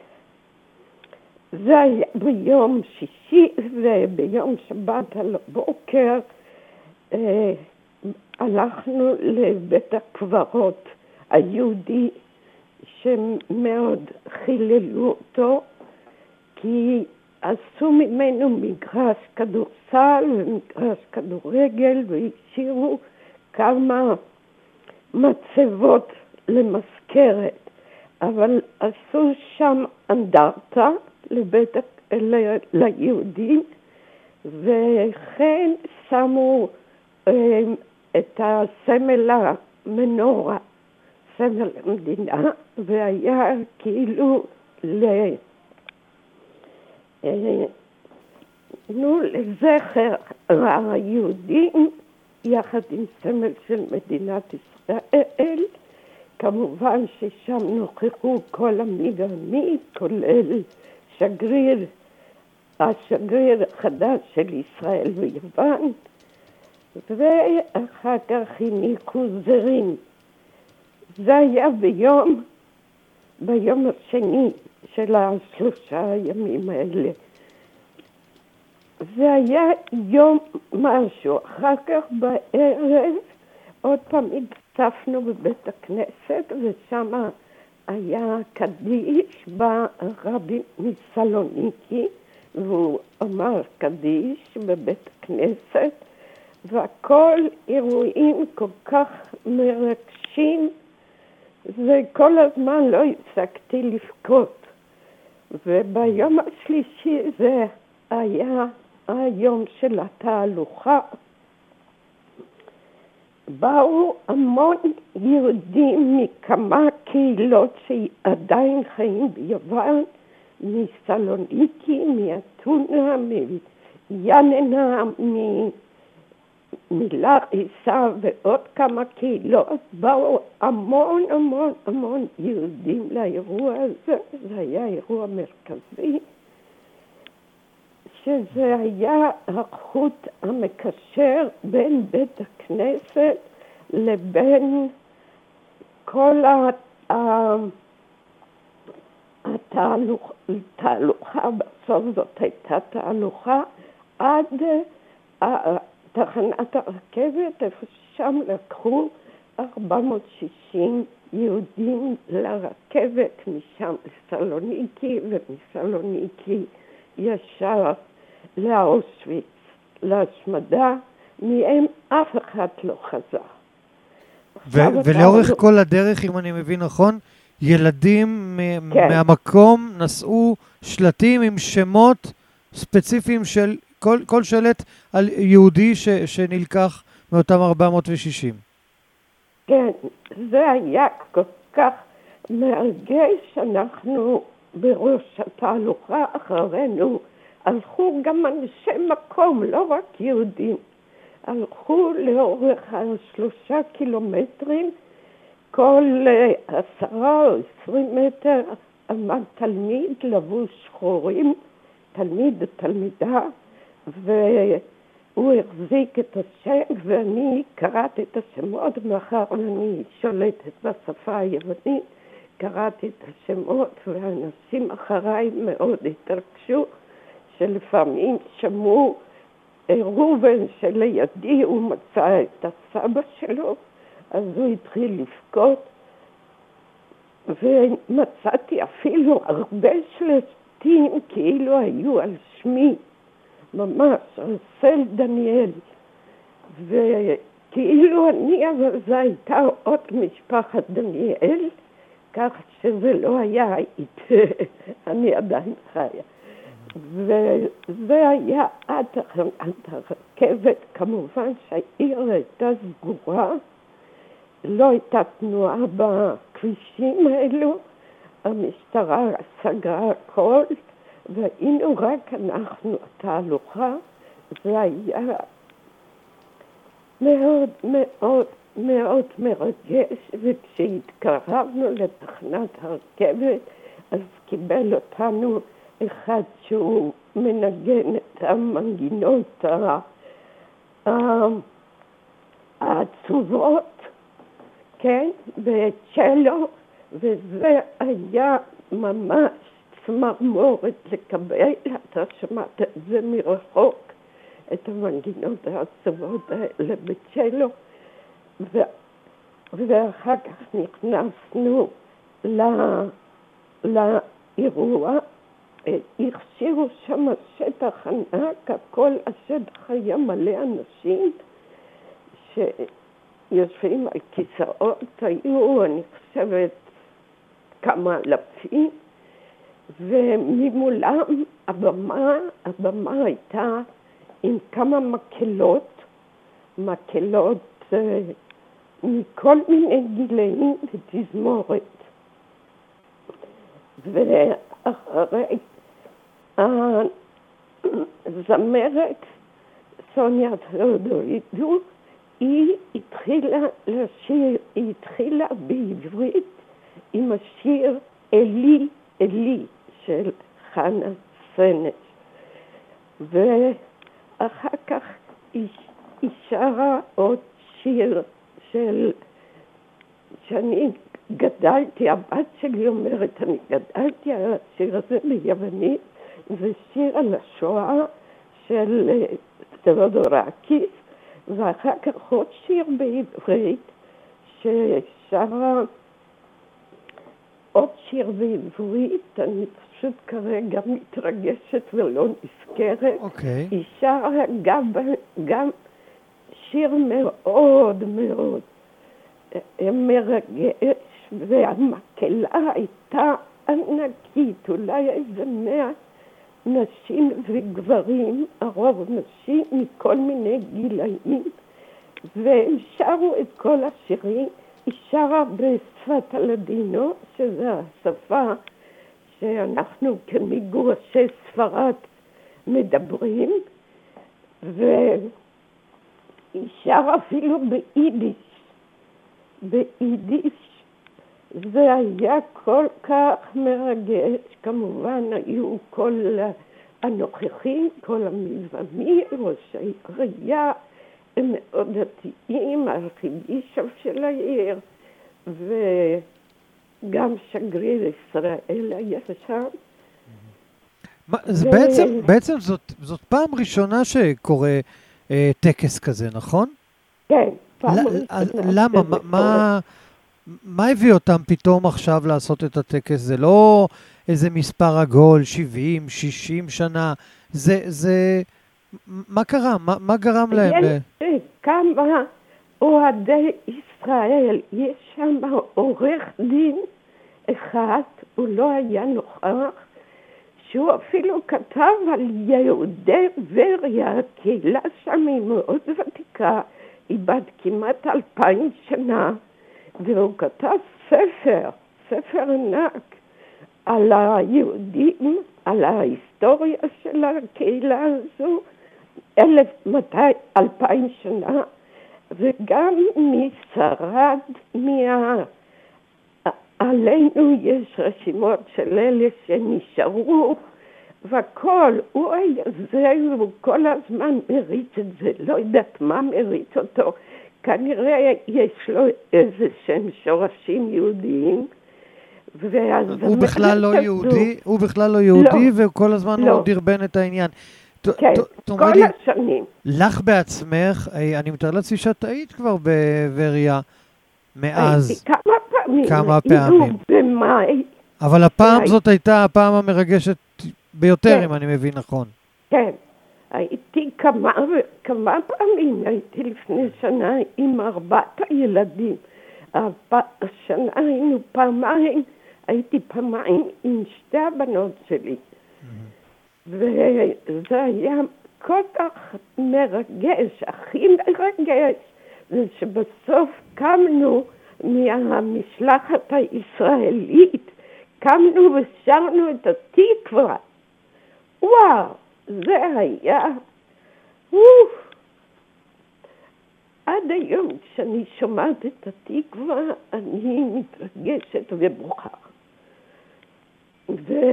היה ביום שישי, וביום שבת על הבוקר אה, הלכנו לבית הקברות היהודי, שמאוד חיללו אותו, כי עשו ממנו מגרש כדורסל ומגרש כדורגל, והשאירו כמה מצבות למזכרת, אבל עשו שם אנדרטה לבית, ל, ליהודים, וכן שמו אה, את הסמל המנורה, סמל המדינה, והיה כאילו ל... נו, לזכר היהודים יחד עם סמל של מדינת ישראל. כמובן ששם נוכחו כל המי והמי, כולל שגריר, השגריר החדש של ישראל ויוון, ואחר כך הניקו זרים. זה היה ביום, ביום השני של השלושה הימים האלה. זה היה יום משהו. אחר כך בערב עוד פעם הצטרפנו בבית הכנסת, ושם היה קדיש, בא רבי מסלוניקי, והוא אמר קדיש בבית הכנסת, והכל אירועים כל כך מרגשים, וכל הזמן לא הפסקתי לבכות. וביום השלישי זה היה היום של התהלוכה. באו המון יהודים מכמה קהילות שעדיין חיים ביוון, מסלוניקי, מאתונה, מיאננה, מלאריסה ועוד כמה קהילות. באו המון המון המון יהודים לאירוע הזה. זה היה אירוע מרכזי, שזה היה החוט המקשר בין בית הכנסת לבין כל התהלוכה, בסוף זאת הייתה תהלוכה, עד תחנת הרכבת, איפה שם לקחו ארבע מאות ושישים יהודים לרכבת, משם לסלוניקי, ומסלוניקי ישר לאושוויץ, להשמדה. מהם אף אחד לא חזר. ו- ולאורך לא... כל הדרך, אם אני מבין נכון, ילדים כן. מהמקום נסעו שלטים עם שמות ספציפיים של כל, כל שלט על יהודי ש- שנלקח מאותם ארבע מאות ושישים. כן, זה היה כל כך מרגש. שאנחנו בראש התהלוכה אחרינו הלכו גם אנשי מקום, לא רק יהודים. הלכו לאורך השלושה קילומטרים, כל עשרה או עשרים מטר עמד תלמיד לבוש שחורים, תלמיד ותלמידה, והוא החזיק את השם, ואני קראתי את השמות, מאחר ואני שולטת בשפה היוונית, קראתי את השמות, והאנשים אחריי מאוד התרגשו, שלפעמים שמעו ראובן שלידי, הוא מצא את הסבא שלו, אז הוא התחיל לבכות, ומצאתי אפילו הרבה שלטים כאילו היו על שמי, ממש, על סל דניאל, וכאילו אני, אבל זו הייתה עוד משפחת דניאל, כך שזה לא היה אני עדיין חיה. וזה היה עד הרכבת. כמובן שהעיר הייתה סגורה, לא הייתה תנועה בכבישים האלו, המשטרה סגרה הכל, והיינו רק אנחנו, התהלוכה. זה היה מאוד מאוד מאוד מרגש, וכשהתקרבנו לתחנת הרכבת, אז קיבל אותנו אחד שהוא מנגן את המנגינות העצובות, כן, בצ'לו, וזה היה ממש צמרמורת לקבל. אתה שמעת את זה מרחוק, את המנגינות העצובות האלה בצ'לו, ו... ואחר כך נכנסנו לאירוע. הכשירו שם שטח ענק, הכל השטח היה מלא אנשים שיושבים על כיסאות, היו, אני חושבת, כמה אלפים, וממולם הבמה, הבמה הייתה עם כמה מקלות, מקלות מכל מיני גילאים ותזמורת. ואחרי הזמרת סוניה תאודורידו, היא התחילה לשיר, היא התחילה בעברית עם השיר אלי, אלי של חנה סנש. ואחר כך היא, היא שרה עוד שיר של, שאני גדלתי, הבת שלי אומרת, אני גדלתי על השיר הזה ביוונית, זה שיר על השואה של תאודורקיס, ואחר כך עוד שיר בעברית ששרה עוד שיר בעברית, אני פשוט כרגע מתרגשת ולא נזכרת. אוקיי. היא שרה גם, גם שיר מאוד מאוד מרגש, והמקהלה הייתה ענקית, אולי איזה מאה נשים וגברים, הרוב נשים מכל מיני גילאים, והם שרו את כל השירים. היא שרה בשפת הלדינו, שזו השפה שאנחנו כמגורשי ספרד מדברים, והיא שרה אפילו ביידיש. ביידיש זה היה כל כך מרגש, כמובן היו כל הנוכחים, כל המזמרים, ראש העירייה, הם מאוד דתיים, הארכיבישוף של העיר, וגם שגריר ישראל היה שם. מה, זה בעצם, בעצם זאת, זאת פעם ראשונה שקורה אה, טקס כזה, נכון? כן, פעם ל- ראשונה. למה? מה, מה, מה הביא אותם פתאום עכשיו לעשות את הטקס? זה לא איזה מספר עגול, שבעים, שישים שנה, זה, זה, מה קרה? מה, מה גרם להם? יש כמה אוהדי ישראל, יש שם עורך דין אחד, הוא לא היה נוכח, שהוא אפילו כתב על יהודי וריה, הקהילה שם היא מאוד ותיקה, היא בת כמעט אלפיים שנה, והוא כתב ספר, ספר ענק, על היהודים, על ההיסטוריה של הקהילה הזו, אלף מאתיים, אלפיים שנה, וגם מי שרד, מה... עלינו יש רשימות של אלה שנשארו, והכל, הוא היה זה, הוא כל הזמן מריץ את זה, לא יודעת מה מריץ אותו, כנראה יש לו איזה שהם שורשים יהודיים, הוא בכלל לא יהודי, הוא בכלל לא יהודי, וכל הזמן הוא דרבן את העניין. כן, כל השנים. לך בעצמך, אני מתאר לעצמי שאת היית כבר בווריה מאז. הייתי כמה פעמים. כמה פעמים. במאי. אבל הפעם זאת הייתה הפעם המרגשת ביותר, אם אני מבין נכון. כן, הייתי כמה, כמה פעמים, הייתי לפני שנה עם ארבעת הילדים. השנה היינו פעמיים, הייתי פעמיים עם שתי הבנות שלי. וזה היה כל כך מרגש, הכי מרגש, זה שבסוף קמנו מהמשלחת הישראלית, קמנו ושרנו את התקווה. וואו, זה היה, אוף, עד היום כשאני שומעת את התקווה, אני מתרגשת ובוכה. ו...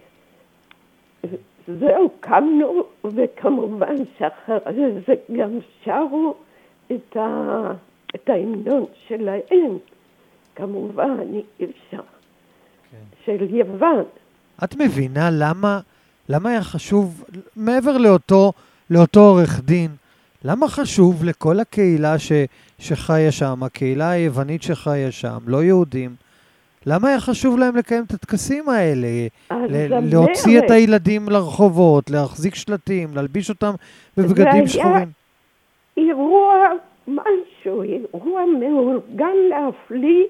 זהו, קמנו, וכמובן שאחרי זה גם שרו את, ה... את ההמנון שלהם, כמובן, אי אפשר, כן. של יוון. את מבינה למה, למה היה חשוב, מעבר לאותו, לאותו עורך דין, למה חשוב לכל הקהילה ש... שחיה שם, הקהילה היוונית שחיה שם, לא יהודים, למה היה חשוב להם לקיים את הטקסים האלה? ל- להוציא את הילדים לרחובות, להחזיק שלטים, להלביש אותם בבגדים שחורים? זה היה אירוע משהו, אירוע מאורגן להפליא,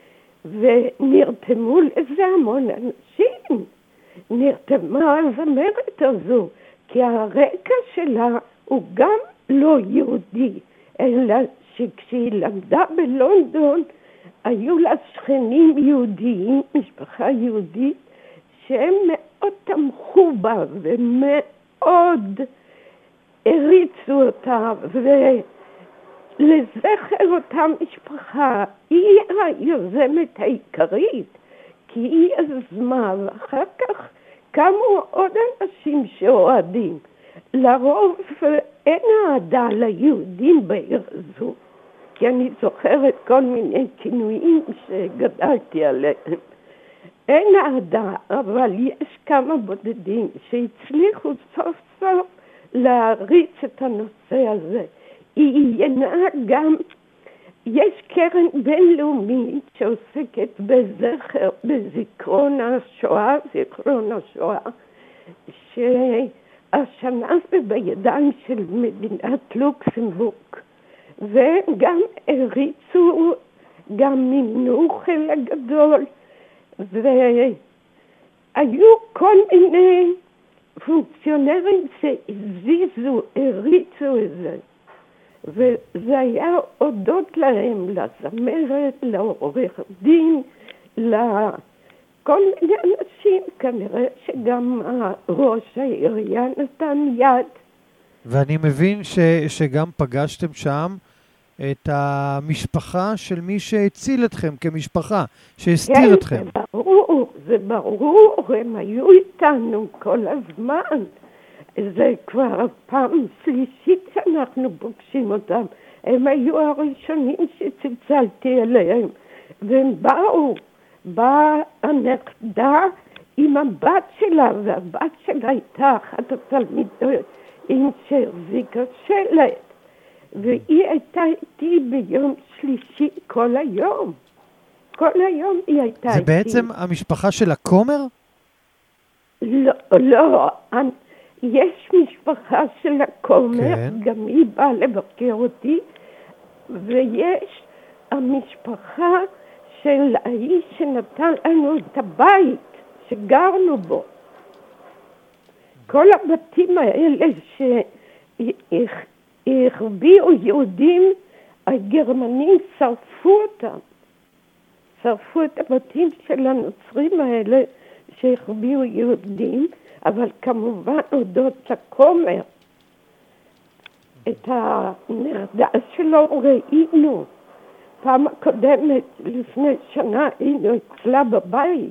ונרתמו לזה המון אנשים. נרתמה הזמרת הזו, כי הרקע שלה הוא גם לא יהודי, אלא שכשהיא למדה בלונדון, היו לה שכנים יהודיים, משפחה יהודית, שהם מאוד תמכו בה ומאוד הריצו אותה לזכר אותה משפחה. היא היוזמת העיקרית, כי היא יזמה, ואחר כך קמו עוד אנשים שאוהדים. לרוב אין אהדה ליהודים בעיר הזו, כי אני זוכרת כל מיני כינויים שגדלתי עליהם. אין אהדה, אבל יש כמה בודדים שהצליחו סוף סוף להריץ את הנושא הזה. היא ינעה גם, יש קרן בינלאומית שעוסקת בזכר, בזיכרון השואה, זיכרון השואה, שהשנה זה בידיים של מדינת לוקסמבורג, וגם הריצו, גם מימנו חלק גדול, והיו כל מיני פונקציונרים שהזיזו, הריצו את זה. וזה היה הודות להם, לזמרת, לעורך דין, לכל מיני אנשים, כנראה שגם ראש העירייה נתן יד. ואני מבין ש, שגם פגשתם שם את המשפחה של מי שהציל אתכם כמשפחה, שהסתיר כן, אתכם. כן, זה ברור, זה ברור, הם היו איתנו כל הזמן. זה כבר פעם שלישית שאנחנו פוגשים אותם. הם היו הראשונים שצלצלתי אליהם, והם באו, באה הנכדה עם הבת שלה, והבת שלה הייתה אחת התלמידות עם שהחזיקה שלט, והיא הייתה איתי ביום שלישי כל היום. כל היום היא הייתה זה איתי. זה בעצם המשפחה של הכומר? לא, לא, אני... יש משפחה של הכומר, כן. גם היא באה לבקר אותי, ויש המשפחה של האיש שנתן לנו את הבית שגרנו בו. כל הבתים האלה שהחביאו יהודים, הגרמנים שרפו אותם. שרפו את הבתים של הנוצרים האלה שהחביאו יהודים, אבל כמובן הודות לכומר. את הנרדף שלו ראינו. פעם הקודמת, לפני שנה, היינו אצלה בבית.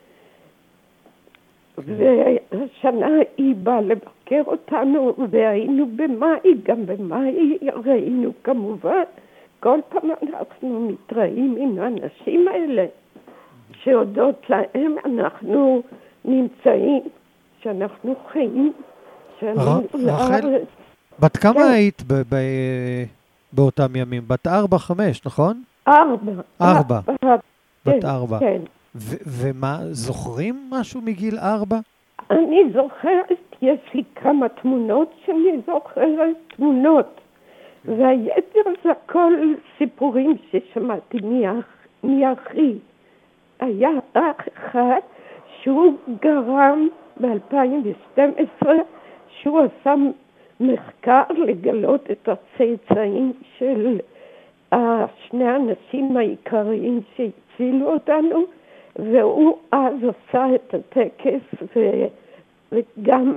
והשנה היא באה לבקר אותנו, והיינו במאי, גם במאי ראינו כמובן. כל פעם אנחנו מתראים עם האנשים האלה, שהודות להם אנחנו נמצאים. שאנחנו חיים, שאנחנו לארץ. בת כמה היית באותם ימים? בת ארבע, חמש, נכון? ארבע. ארבע. בת ארבע. כן. ומה, זוכרים משהו מגיל ארבע? אני זוכרת, יש לי כמה תמונות שאני זוכרת, תמונות. והיתר זה הכל סיפורים ששמעתי מאחי. היה אח אחד שהוא גרם ב-אלפיים ושתים עשרה שהוא עשה מחקר לגלות את הצאצאים של שני האנשים העיקריים שהצילו אותנו, והוא אז עשה את הטקס וגם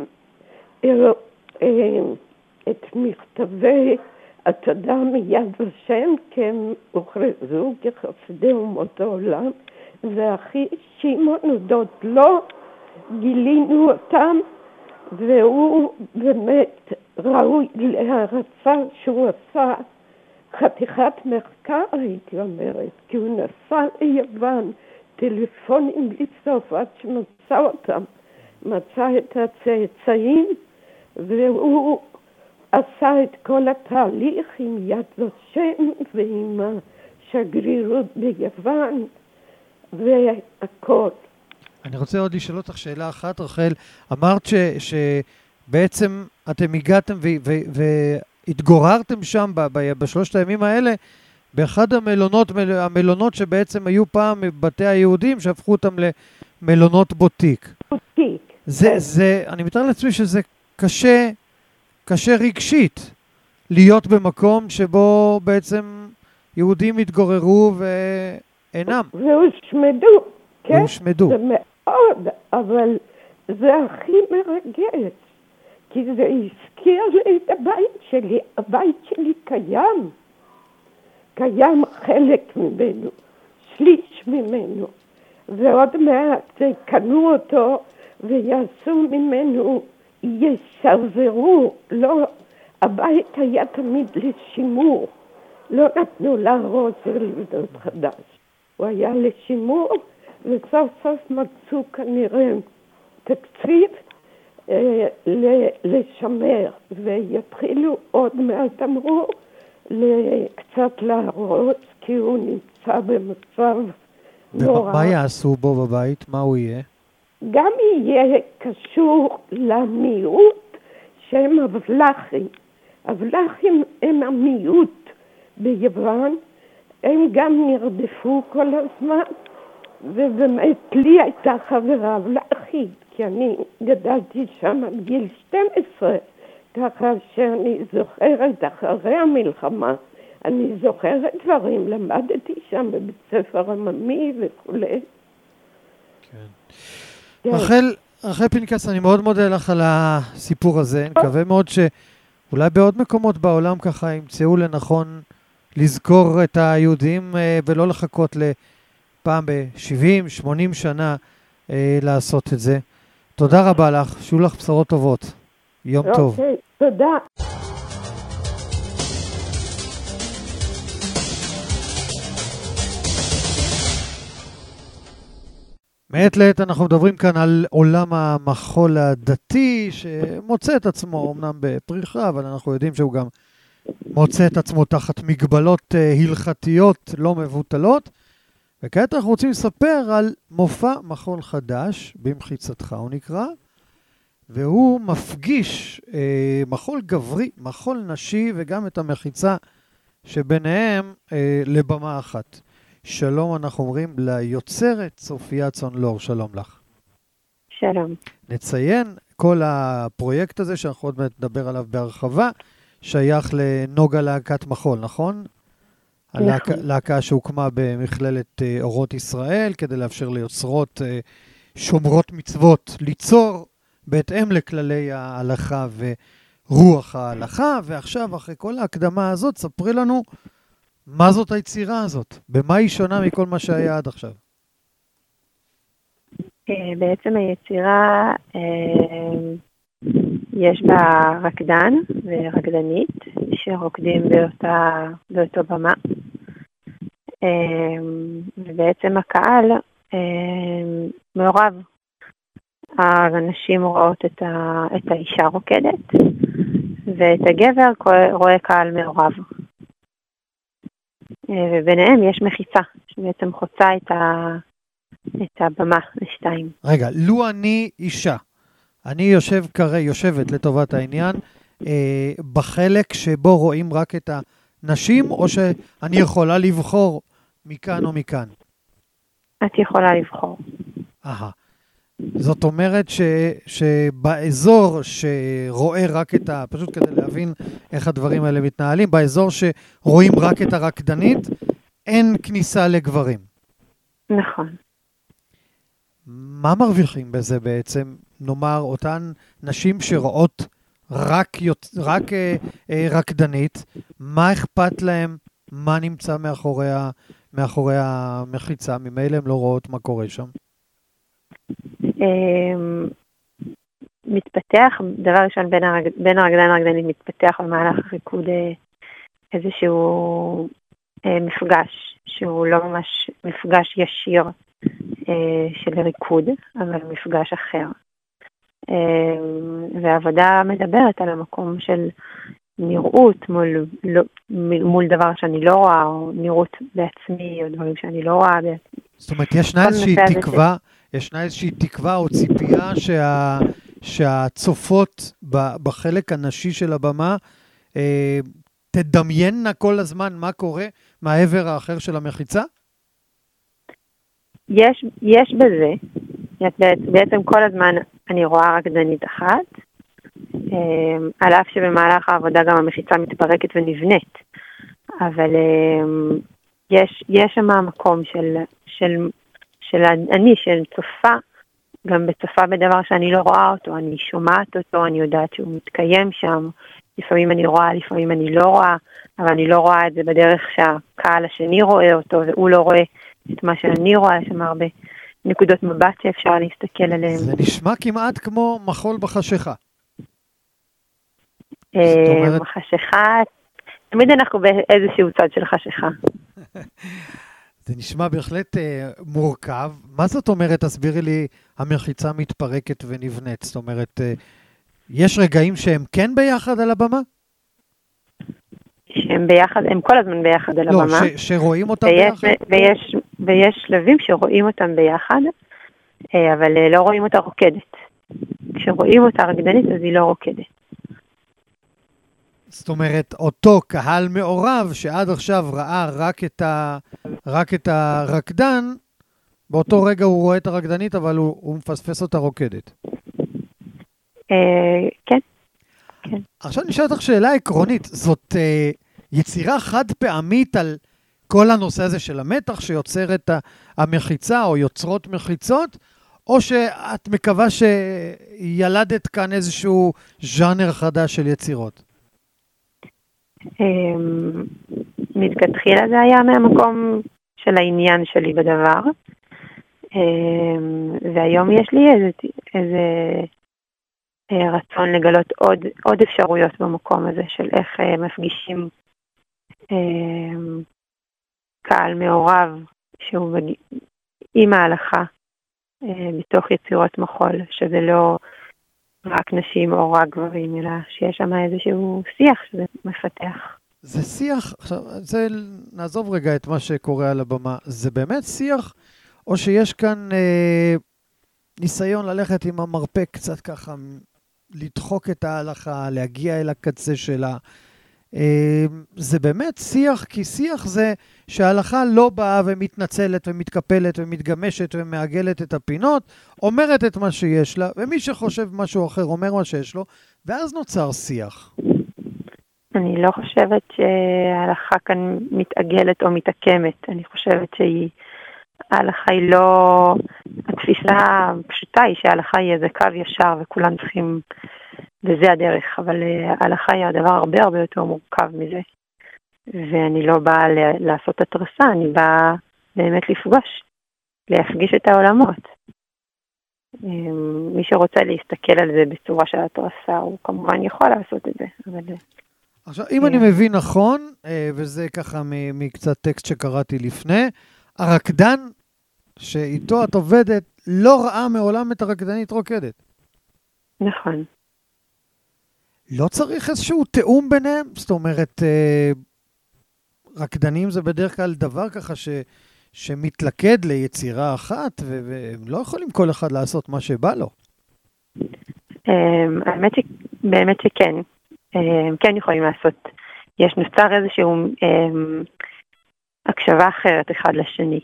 את מכתבי התודה מיד ושם, כי הם הוכרזו כחסידי אומות העולם, ואחי שמעון הודות לו גילינו אותם, והוא באמת ראוי להרצה שהוא עשה חתיכת מחקר, הייתי אומרת, כי הוא נסע ליוון, טלפונים בלי סוף עד שמצא אותם, מצא את הצאצאים, והוא עשה את כל התהליך עם יד ושם ועם השגרירות ביוון והכל. אני רוצה עוד לשאול אותך שאלה אחת, רחל. אמרת ש, שבעצם אתם הגעתם והתגוררתם שם ב, ב, בשלושת הימים האלה, באחד המלונות, המלונות שבעצם היו פעם בתי היהודים, שהפכו אותם למלונות בוטיק. בוטיק. זה, זה, אני מתאר לעצמי שזה קשה, קשה רגשית, להיות במקום שבו בעצם יהודים התגוררו ואינם. והושמדו, כן? והושמדו. זה מאוד, אבל זה הכי מרגש, כי זה הזכיר לי את הבית שלי. הבית שלי קיים. קיים חלק ממנו, שליש ממנו, ועוד מעט קנו אותו ויעשו ממנו, ישרזרו, לא, הבית היה תמיד לשימור, לא נתנו להרוס ולבנות חדש, הוא היה לשימור, וסוף סוף מצאו כנראה תקציב אה, לשמר, ויתחילו עוד מעט אמרו קצת להרוס, כי הוא נמצא במצב נורא. ומה יעשו בו בבית? מה הוא יהיה? גם יהיה קשור למיעוט שהם אבלחים. אבלחים הם המיעוט ביוון, הם גם נרדפו כל הזמן, ובאמת לי הייתה חברה אבלחית, כי אני גדלתי שם עד גיל שתים עשרה, ככה שאני זוכרת אחרי המלחמה, אני זוכרת דברים, למדתי שם בבית ספר עממי וכו'. כן. רחל, רחל פנקס, אני מאוד מודה לך על הסיפור הזה, אני מקווה מאוד שאולי בעוד מקומות בעולם ככה ימצאו לנכון לזכור את היהודים ולא לחכות לפעם ב-שבעים שמונים שנה לעשות את זה. תודה רבה לך, שיהיו לך בשורות טובות. יום טוב. אוקיי, תודה. מעת לעת אנחנו מדברים כאן על עולם המחול הדתי שמוצא את עצמו אמנם בפריחה, אבל אנחנו יודעים שהוא גם מוצא את עצמו תחת מגבלות הלכתיות לא מבוטלות. וכעת אנחנו רוצים לספר על מופע מחול חדש, במחיצתך הוא נקרא, והוא מפגיש אה, מחול גברי, מחול נשי וגם את המחיצה שביניהם אה, לבמה אחת. שלום אנחנו אומרים ליוצרת צופיה צאן-לור, שלום לך. שלום. נציין כל הפרויקט הזה שאנחנו עוד מעט נדבר עליו בהרחבה, שייך לנוגה להקת מחול, נכון? נכון. הלהקה, להקה שהוקמה במכללת אה, אורות ישראל, כדי לאפשר ליוצרות אה, שומרות מצוות ליצור בהתאם לכללי ההלכה ורוח ההלכה, ועכשיו אחרי כל ההקדמה הזאת, ספרי לנו מה זאת היצירה הזאת, במה היא שונה מכל מה שהיה עד עכשיו. בעצם היצירה יש בה רקדן ורקדנית שרוקדים באותה, באותו במה, ובעצם הקהל מעורב. הנשים רואות את, ה, את האישה רוקדת, ואת הגבר רואה קהל מעורב. וביניהם יש מחיצה, שבעצם חוצה את, ה, את הבמה לשתיים. רגע, לו אני אישה, אני יושב כרי, יושבת לטובת העניין, אה, בחלק שבו רואים רק את הנשים, או שאני יכולה לבחור מכאן או מכאן? את יכולה לבחור. אהה. זאת אומרת ש, שבאזור שרואה רק את ה... פשוט כדי להבין איך הדברים האלה מתנהלים, באזור שרואים רק את הרקדנית, אין כניסה לגברים. נכון. מה מרוויחים בזה בעצם? נאמר, אותן נשים שרואות רק, רק אה, אה, רקדנית, מה אכפת להם? מה נמצא מאחורי, ה, מאחורי המחיצה? ממילא הם לא רואות מה קורה שם. מתפתח, דבר ראשון, בין, הרג, בין הרקדן לרקדנית מתפתח במהלך הריקוד איזשהו מפגש, שהוא לא ממש מפגש ישיר של ריקוד, אבל מפגש אחר. והעבודה מדברת על המקום של נראות מול, מול דבר שאני לא רואה, או נראות בעצמי, או דברים שאני לא רואה בעצמי. זאת אומרת, ישנה איזושהי תקווה, ישנה איזושהי תקווה או ציפייה שה, שהצופות בחלק הנשי של הבמה אה, תדמיינה כל הזמן מה קורה מהעבר האחר של המחיצה? יש, יש בזה, בעצם כל הזמן אני רואה רקדנית אחת, אה, על אף שבמהלך העבודה גם המחיצה מתפרקת ונבנית, אבל אה, יש, יש שם המקום של, של, של אני, של צופה, גם בצופה בדבר שאני לא רואה אותו, אני שומעת אותו, אני יודעת שהוא מתקיים שם, לפעמים אני רואה, לפעמים אני לא רואה, אבל אני לא רואה את זה בדרך שהקהל השני רואה אותו, והוא לא רואה את מה שאני רואה, יש שם הרבה נקודות מבט שאפשר להסתכל עליהן. זה נשמע כמעט כמו מחול בחשיכה. אומרת... חשיכה, תמיד אנחנו באיזשהו צד של חשיכה. זה נשמע בהחלט אה, מורכב. מה זאת אומרת, תסבירי לי, המחיצה מתפרקת ונבנית? זאת אומרת, אה, יש רגעים שהם כן ביחד על הבמה? שהם ביחד, הם כל הזמן ביחד על לא, הבמה. לא, ש- שרואים אותם ויש, ביחד? ויש, ויש שלבים שרואים אותם ביחד, אבל לא רואים אותה רוקדת. כשרואים אותה רקדנית, אז היא לא רוקדת. זאת אומרת, אותו קהל מעורב שעד עכשיו ראה רק את, ה... רק את הרקדן, באותו רגע הוא רואה את הרקדנית, אבל הוא, הוא מפספס אותה רוקדת. אה, כן. כן. עכשיו נשאלת לך שאלה עקרונית, זאת אה, יצירה חד פעמית על כל הנושא הזה של המתח שיוצר את המחיצה או יוצרות מחיצות, או שאת מקווה שילדת כאן איזשהו ז'אנר חדש של יצירות? מתחילה זה היה מהמקום של העניין שלי בדבר, והיום יש לי איזה, איזה רצון לגלות עוד, עוד אפשרויות במקום הזה של איך מפגישים קהל מעורב שהוא עם ההלכה בתוך יצירות מחול, שזה לא רק נשים או רק גברים, אלא שיש שם איזשהו שיח שזה מפתח. זה שיח, עכשיו, זה, נעזוב רגע את מה שקורה על הבמה, זה באמת שיח, או שיש כאן אה, ניסיון ללכת עם המרפק קצת ככה, לדחוק את ההלכה, להגיע אל הקצה שלה. אה, זה באמת שיח, כי שיח זה שההלכה לא באה ומתנצלת ומתקפלת ומתגמשת ומעגלת את הפינות, אומרת את מה שיש לה, ומי שחושב משהו אחר אומר מה שיש לו, ואז נוצר שיח. אני לא חושבת שההלכה כאן מתעגלת או מתעקמת. אני חושבת שההלכה היא לא... התפיסה הפשוטה היא שההלכה היא איזה קו ישר וכולם צריכים... וזה הדרך, אבל ההלכה היא הדבר הרבה הרבה יותר מורכב מזה. ואני לא באה לעשות התרסה, אני באה באמת לפגוש, להפגיש את העולמות. מי שרוצה להסתכל על זה בצורה של התרסה, הוא כמובן יכול לעשות את זה, אבל... עכשיו, אם אני מבין נכון, וזה ככה מקצת טקסט שקראתי לפני, הרקדן שאיתו את עובדת לא ראה מעולם את הרקדנית רוקדת. נכון. לא צריך איזשהו תאום ביניהם? זאת אומרת, רקדנים זה בדרך כלל דבר ככה ש, שמתלכד ליצירה אחת, והם לא יכולים כל אחד לעשות מה שבא לו. האמת באמת שכן. כן יכולים לעשות. יש נוצר איזשהו הקשבה אחרת אחד לשני.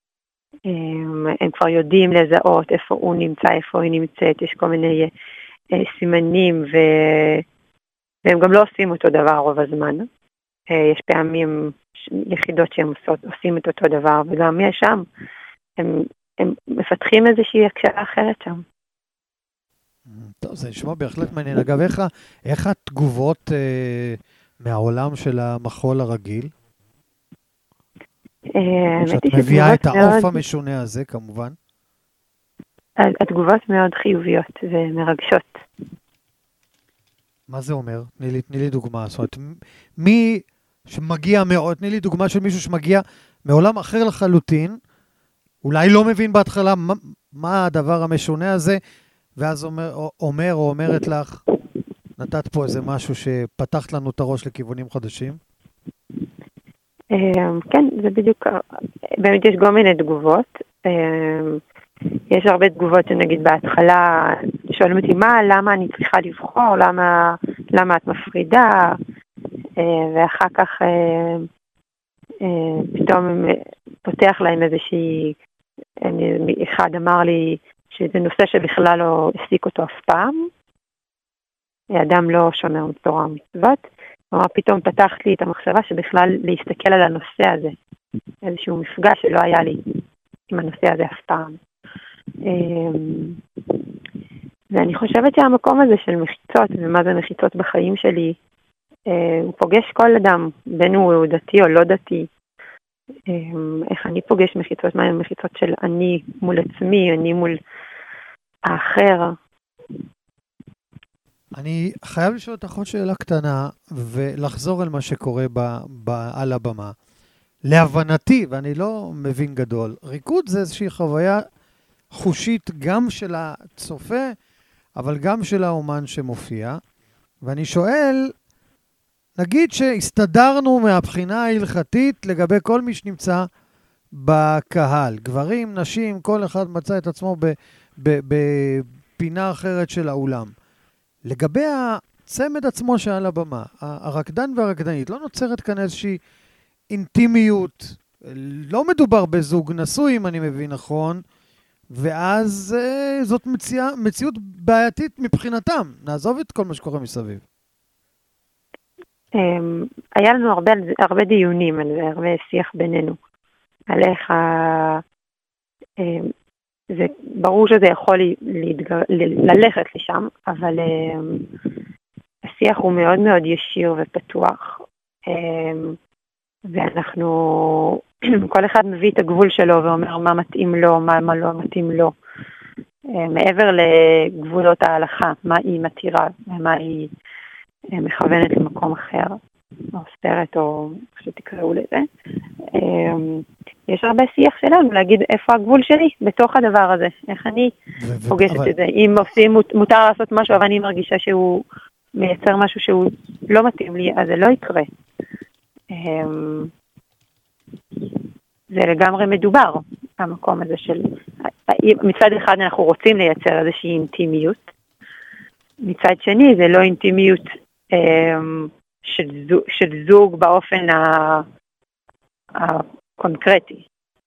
הם כבר יודעים לזהות איפה הוא נמצא, איפה היא נמצאת, יש כל מיני סימנים, והם גם לא עושים אותו דבר רוב הזמן. יש פעמים יחידות שהם עושות, עושים את אותו דבר, וגם יש שם, הם, הם מפתחים איזושהי הקשבה אחרת שם. טוב, זה נשמע בהחלט מעניין. אגב, איך, איך התגובות אה, מהעולם של המחול הרגיל? אה, שאת מביאה את העוף מאוד... המשונה הזה, כמובן. התגובות מאוד חיוביות ומרגשות. מה זה אומר? תני לי, תני לי דוגמה. זאת אומרת, מי שמגיע מאוד, תני לי דוגמה של מישהו שמגיע מעולם אחר לחלוטין, אולי לא מבין בהתחלה מה, מה הדבר המשונה הזה, ואז אומר, אומר או אומרת לך, נתת פה איזה משהו שפתחת לנו את הראש לכיוונים חדשים? כן, זה בדיוק, באמת יש כל מיני תגובות. יש הרבה תגובות שנגיד בהתחלה, שואלים אותי מה, למה אני צריכה לבחור, למה, למה את מפרידה, ואחר כך פתאום פותח להם איזושהי, אחד אמר לי, שזה נושא שבכלל לא הפסיק אותו אף פעם. האדם לא שומר תורה ומצוות. כלומר, פתאום פתחת לי את המחשבה שבכלל להסתכל על הנושא הזה. איזשהו מפגש שלא היה לי עם הנושא הזה אף פעם. ואני חושבת שהמקום הזה של מחיצות, ומה זה מחיצות בחיים שלי, הוא פוגש כל אדם, בין הוא דתי או לא דתי. איך אני פוגש מחיצות, מה הן מחיצות של אני מול עצמי, אני מול האחר. אני חייב לשאול אותך עוד שאלה קטנה, ולחזור על מה שקורה ב, ב, על הבמה. להבנתי, ואני לא מבין גדול, ריקוד זה איזושהי חוויה חושית גם של הצופה, אבל גם של האומן שמופיע. ואני שואל, נגיד שהסתדרנו מהבחינה ההלכתית לגבי כל מי שנמצא בקהל. גברים, נשים, כל אחד מצא את עצמו בפינה אחרת של האולם. לגבי הצמד עצמו שעל הבמה, הרקדן והרקדנית, לא נוצרת כאן איזושהי אינטימיות, לא מדובר בזוג נשוי, אם אני מבין נכון, ואז אה, זאת מציאה, מציאות בעייתית מבחינתם. נעזוב את כל מה שקורה מסביב. היה לנו הרבה, הרבה דיונים על זה, הרבה שיח בינינו, על איך ה... זה ברור שזה יכול להתגר... ללכת לשם, אבל השיח הוא מאוד מאוד ישיר ופתוח, ואנחנו, כל אחד מביא את הגבול שלו ואומר מה מתאים לו, מה, מה לא מתאים לו, מעבר לגבולות ההלכה, מה היא מתירה ומה היא מכוונת למקום אחר, או סרט או איך שתקראו לזה. יש הרבה שיח שלנו להגיד איפה הגבול שלי בתוך הדבר הזה, איך אני פוגשת את זה. אם עושים, מותר לעשות משהו, אבל אני מרגישה שהוא מייצר משהו שהוא לא מתאים לי, אז זה לא יקרה. זה לגמרי מדובר, המקום הזה של, מצד אחד אנחנו רוצים לייצר איזושהי אינטימיות, מצד שני זה לא אינטימיות של זוג, של זוג באופן הקונקרטי.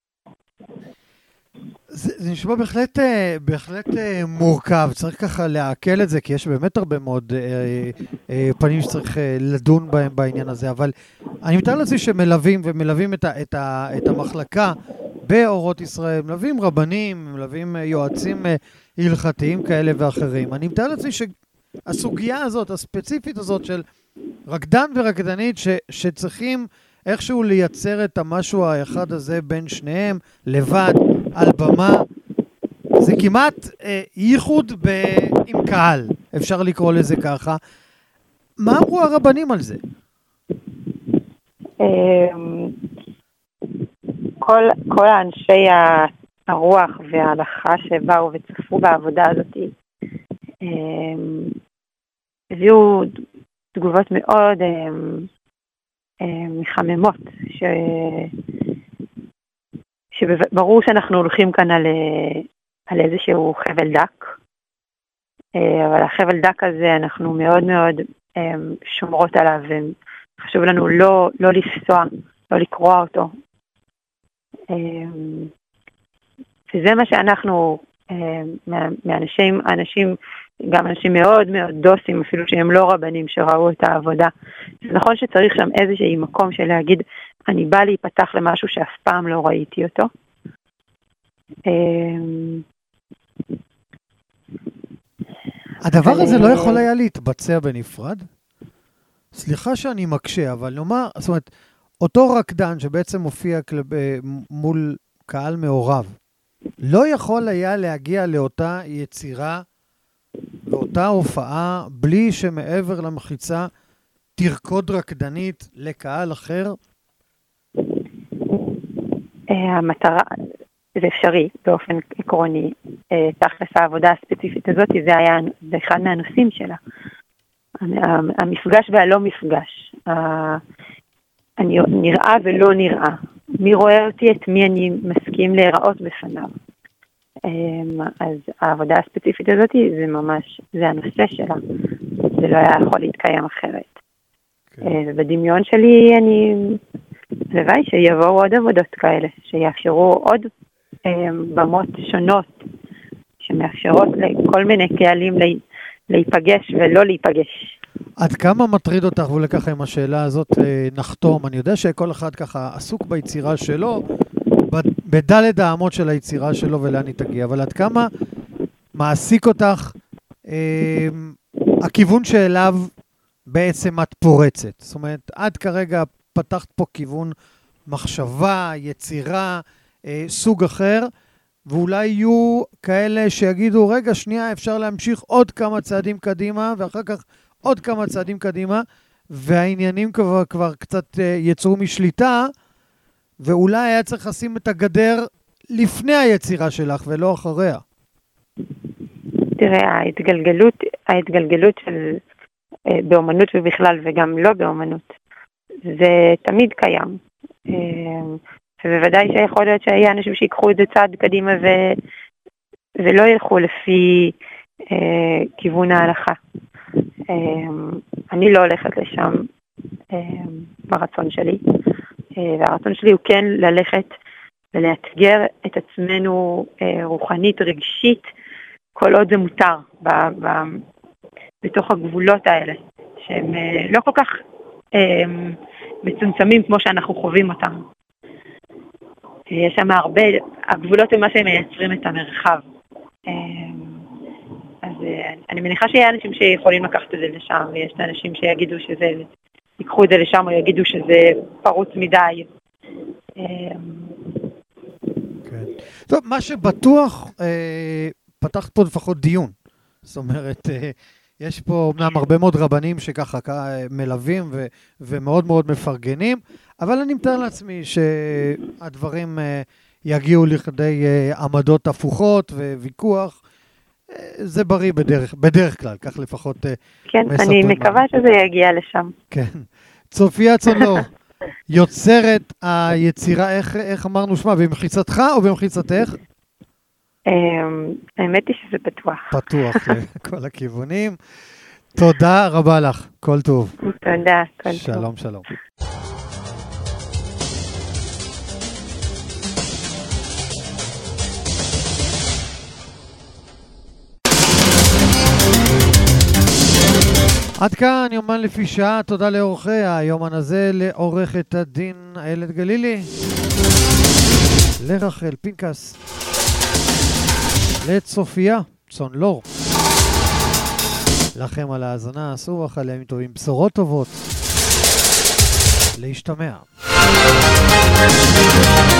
זה, זה נשמע בהחלט, בהחלט מורכב, צריך ככה לעכל את זה, כי יש באמת הרבה מאוד אה, אה, פנים שצריך לדון בהם בעניין הזה, אבל אני מתאר לעצמי שמלווים ומלווים את, ה, את, ה, את המחלקה באורות ישראל, מלווים רבנים, מלווים יועצים הלכתיים כאלה ואחרים. אני מתאר לעצמי שהסוגיה הזאת, הספציפית הזאת של רקדן ורקדנית ש, שצריכים איכשהו לייצר את המשהו האחד הזה בין שניהם, לבד, על במה, זה כמעט אה, ייחוד ב... עם קהל, אפשר לקרוא לזה ככה. מה אמרו הרבנים על זה? כל, כל האנשי הרוח וההלכה שבאו וצפו בעבודה הזאת, הביאו תגובות מאוד מחממות, ש... שברור שאנחנו הולכים כאן על, על איזשהו חבל דק, אבל החבל דק הזה אנחנו מאוד מאוד שומרות עליו, וחשוב לנו לא, לא לפסוע, לא לקרוע אותו. וזה מה שאנחנו, מאנשים, אנשים, גם אנשים מאוד מאוד דוסים, אפילו שהם לא רבנים שראו את העבודה. זה נכון שצריך שם איזשהו מקום של להגיד, אני בא להיפתח למשהו שאף פעם לא ראיתי אותו. הדבר הזה לא יכול היה להתבצע בנפרד? סליחה שאני מקשה, אבל נאמר, זאת אומרת, אותו רקדן שבעצם מופיע מול קהל מעורב, לא יכול היה להגיע לאותה יצירה ואותה הופעה בלי שמעבר למחיצה תרקוד רקדנית לקהל אחר? המטרה, זה אפשרי באופן עקרוני, תכלס העבודה הספציפית הזאת, זה היה, זה אחד מהנושאים שלה. המפגש והלא מפגש, אני נראה ולא נראה, מי רואה אותי, את מי אני מסכים להיראות בפניו. אז העבודה הספציפית הזאת זה ממש, זה הנושא שלה, זה לא היה יכול להתקיים אחרת. בדמיון שלי אני, לוואי שיבואו עוד עבודות כאלה, שיאפשרו עוד במות שונות, שמאפשרות לכל מיני קהלים להיפגש ולא להיפגש. עד כמה מטריד אותך, ולככה עם השאלה הזאת נחתום, אני יודע שכל אחד ככה עסוק ביצירה שלו, בדלת האמות של היצירה שלו ולאן היא תגיע, אבל עד כמה מעסיק אותך אה, הכיוון שאליו בעצם את פורצת? זאת אומרת, עד כרגע פתחת פה כיוון מחשבה, יצירה, אה, סוג אחר, ואולי יהיו כאלה שיגידו, רגע, שנייה, אפשר להמשיך עוד כמה צעדים קדימה, ואחר כך עוד כמה צעדים קדימה, והעניינים כבר, כבר קצת אה, יצרו משליטה, ואולי היה צריך לשים את הגדר לפני היצירה שלך ולא אחריה. תראה, ההתגלגלות, ההתגלגלות של אה, באומנות ובכלל וגם לא באומנות, זה תמיד קיים. אה, ובוודאי שיכול להיות שיהיה אנשים שיקחו את זה צעד קדימה ו... ולא ילכו לפי אה, כיוון ההלכה. אה, אני לא הולכת לשם אה, ברצון שלי, אה, והרצון שלי הוא כן ללכת ולאתגר את עצמנו אה, רוחנית, רגשית, כל עוד זה מותר, ב, ב, בתוך הגבולות האלה, שהם אה, לא כל כך אה, מצומצמים כמו שאנחנו חווים אותם. יש שם הרבה, הגבולות הם מה שהם מייצרים את המרחב. אז אני מניחה שיהיה אנשים שיכולים לקחת את זה לשם, ויש אנשים שיגידו שזה, ייקחו את זה לשם או יגידו שזה פרוץ מדי. כן. טוב, מה שבטוח, פתחת פה לפחות דיון. זאת אומרת, יש פה אמנם הרבה מאוד רבנים שככה מלווים ו- ומאוד מאוד מפרגנים, אבל אני מתאר לעצמי שהדברים יגיעו לכדי עמדות הפוכות וויכוח. זה בריא בדרך, בדרך כלל, כך לפחות כן, אני מקווה שזה יגיע לשם. כן. צופיה צונלור, יוצרת היצירה, איך, איך אמרנו שמה, במחיצתך או במחיצתך? האמת היא שזה פתוח. פתוח לכל הכיוונים. תודה רבה לך, כל טוב. תודה, כל טוב. שלום, שלום. עד כאן יומן לפי שעה, תודה לאורחיה, היומן הזה לעורכת הדין איילת גלילי, לרחל פינקס, לצופיה צונלור. לכם על ההאזנה, עשו אחר לימים טובים, בשורות טובות, להשתמע.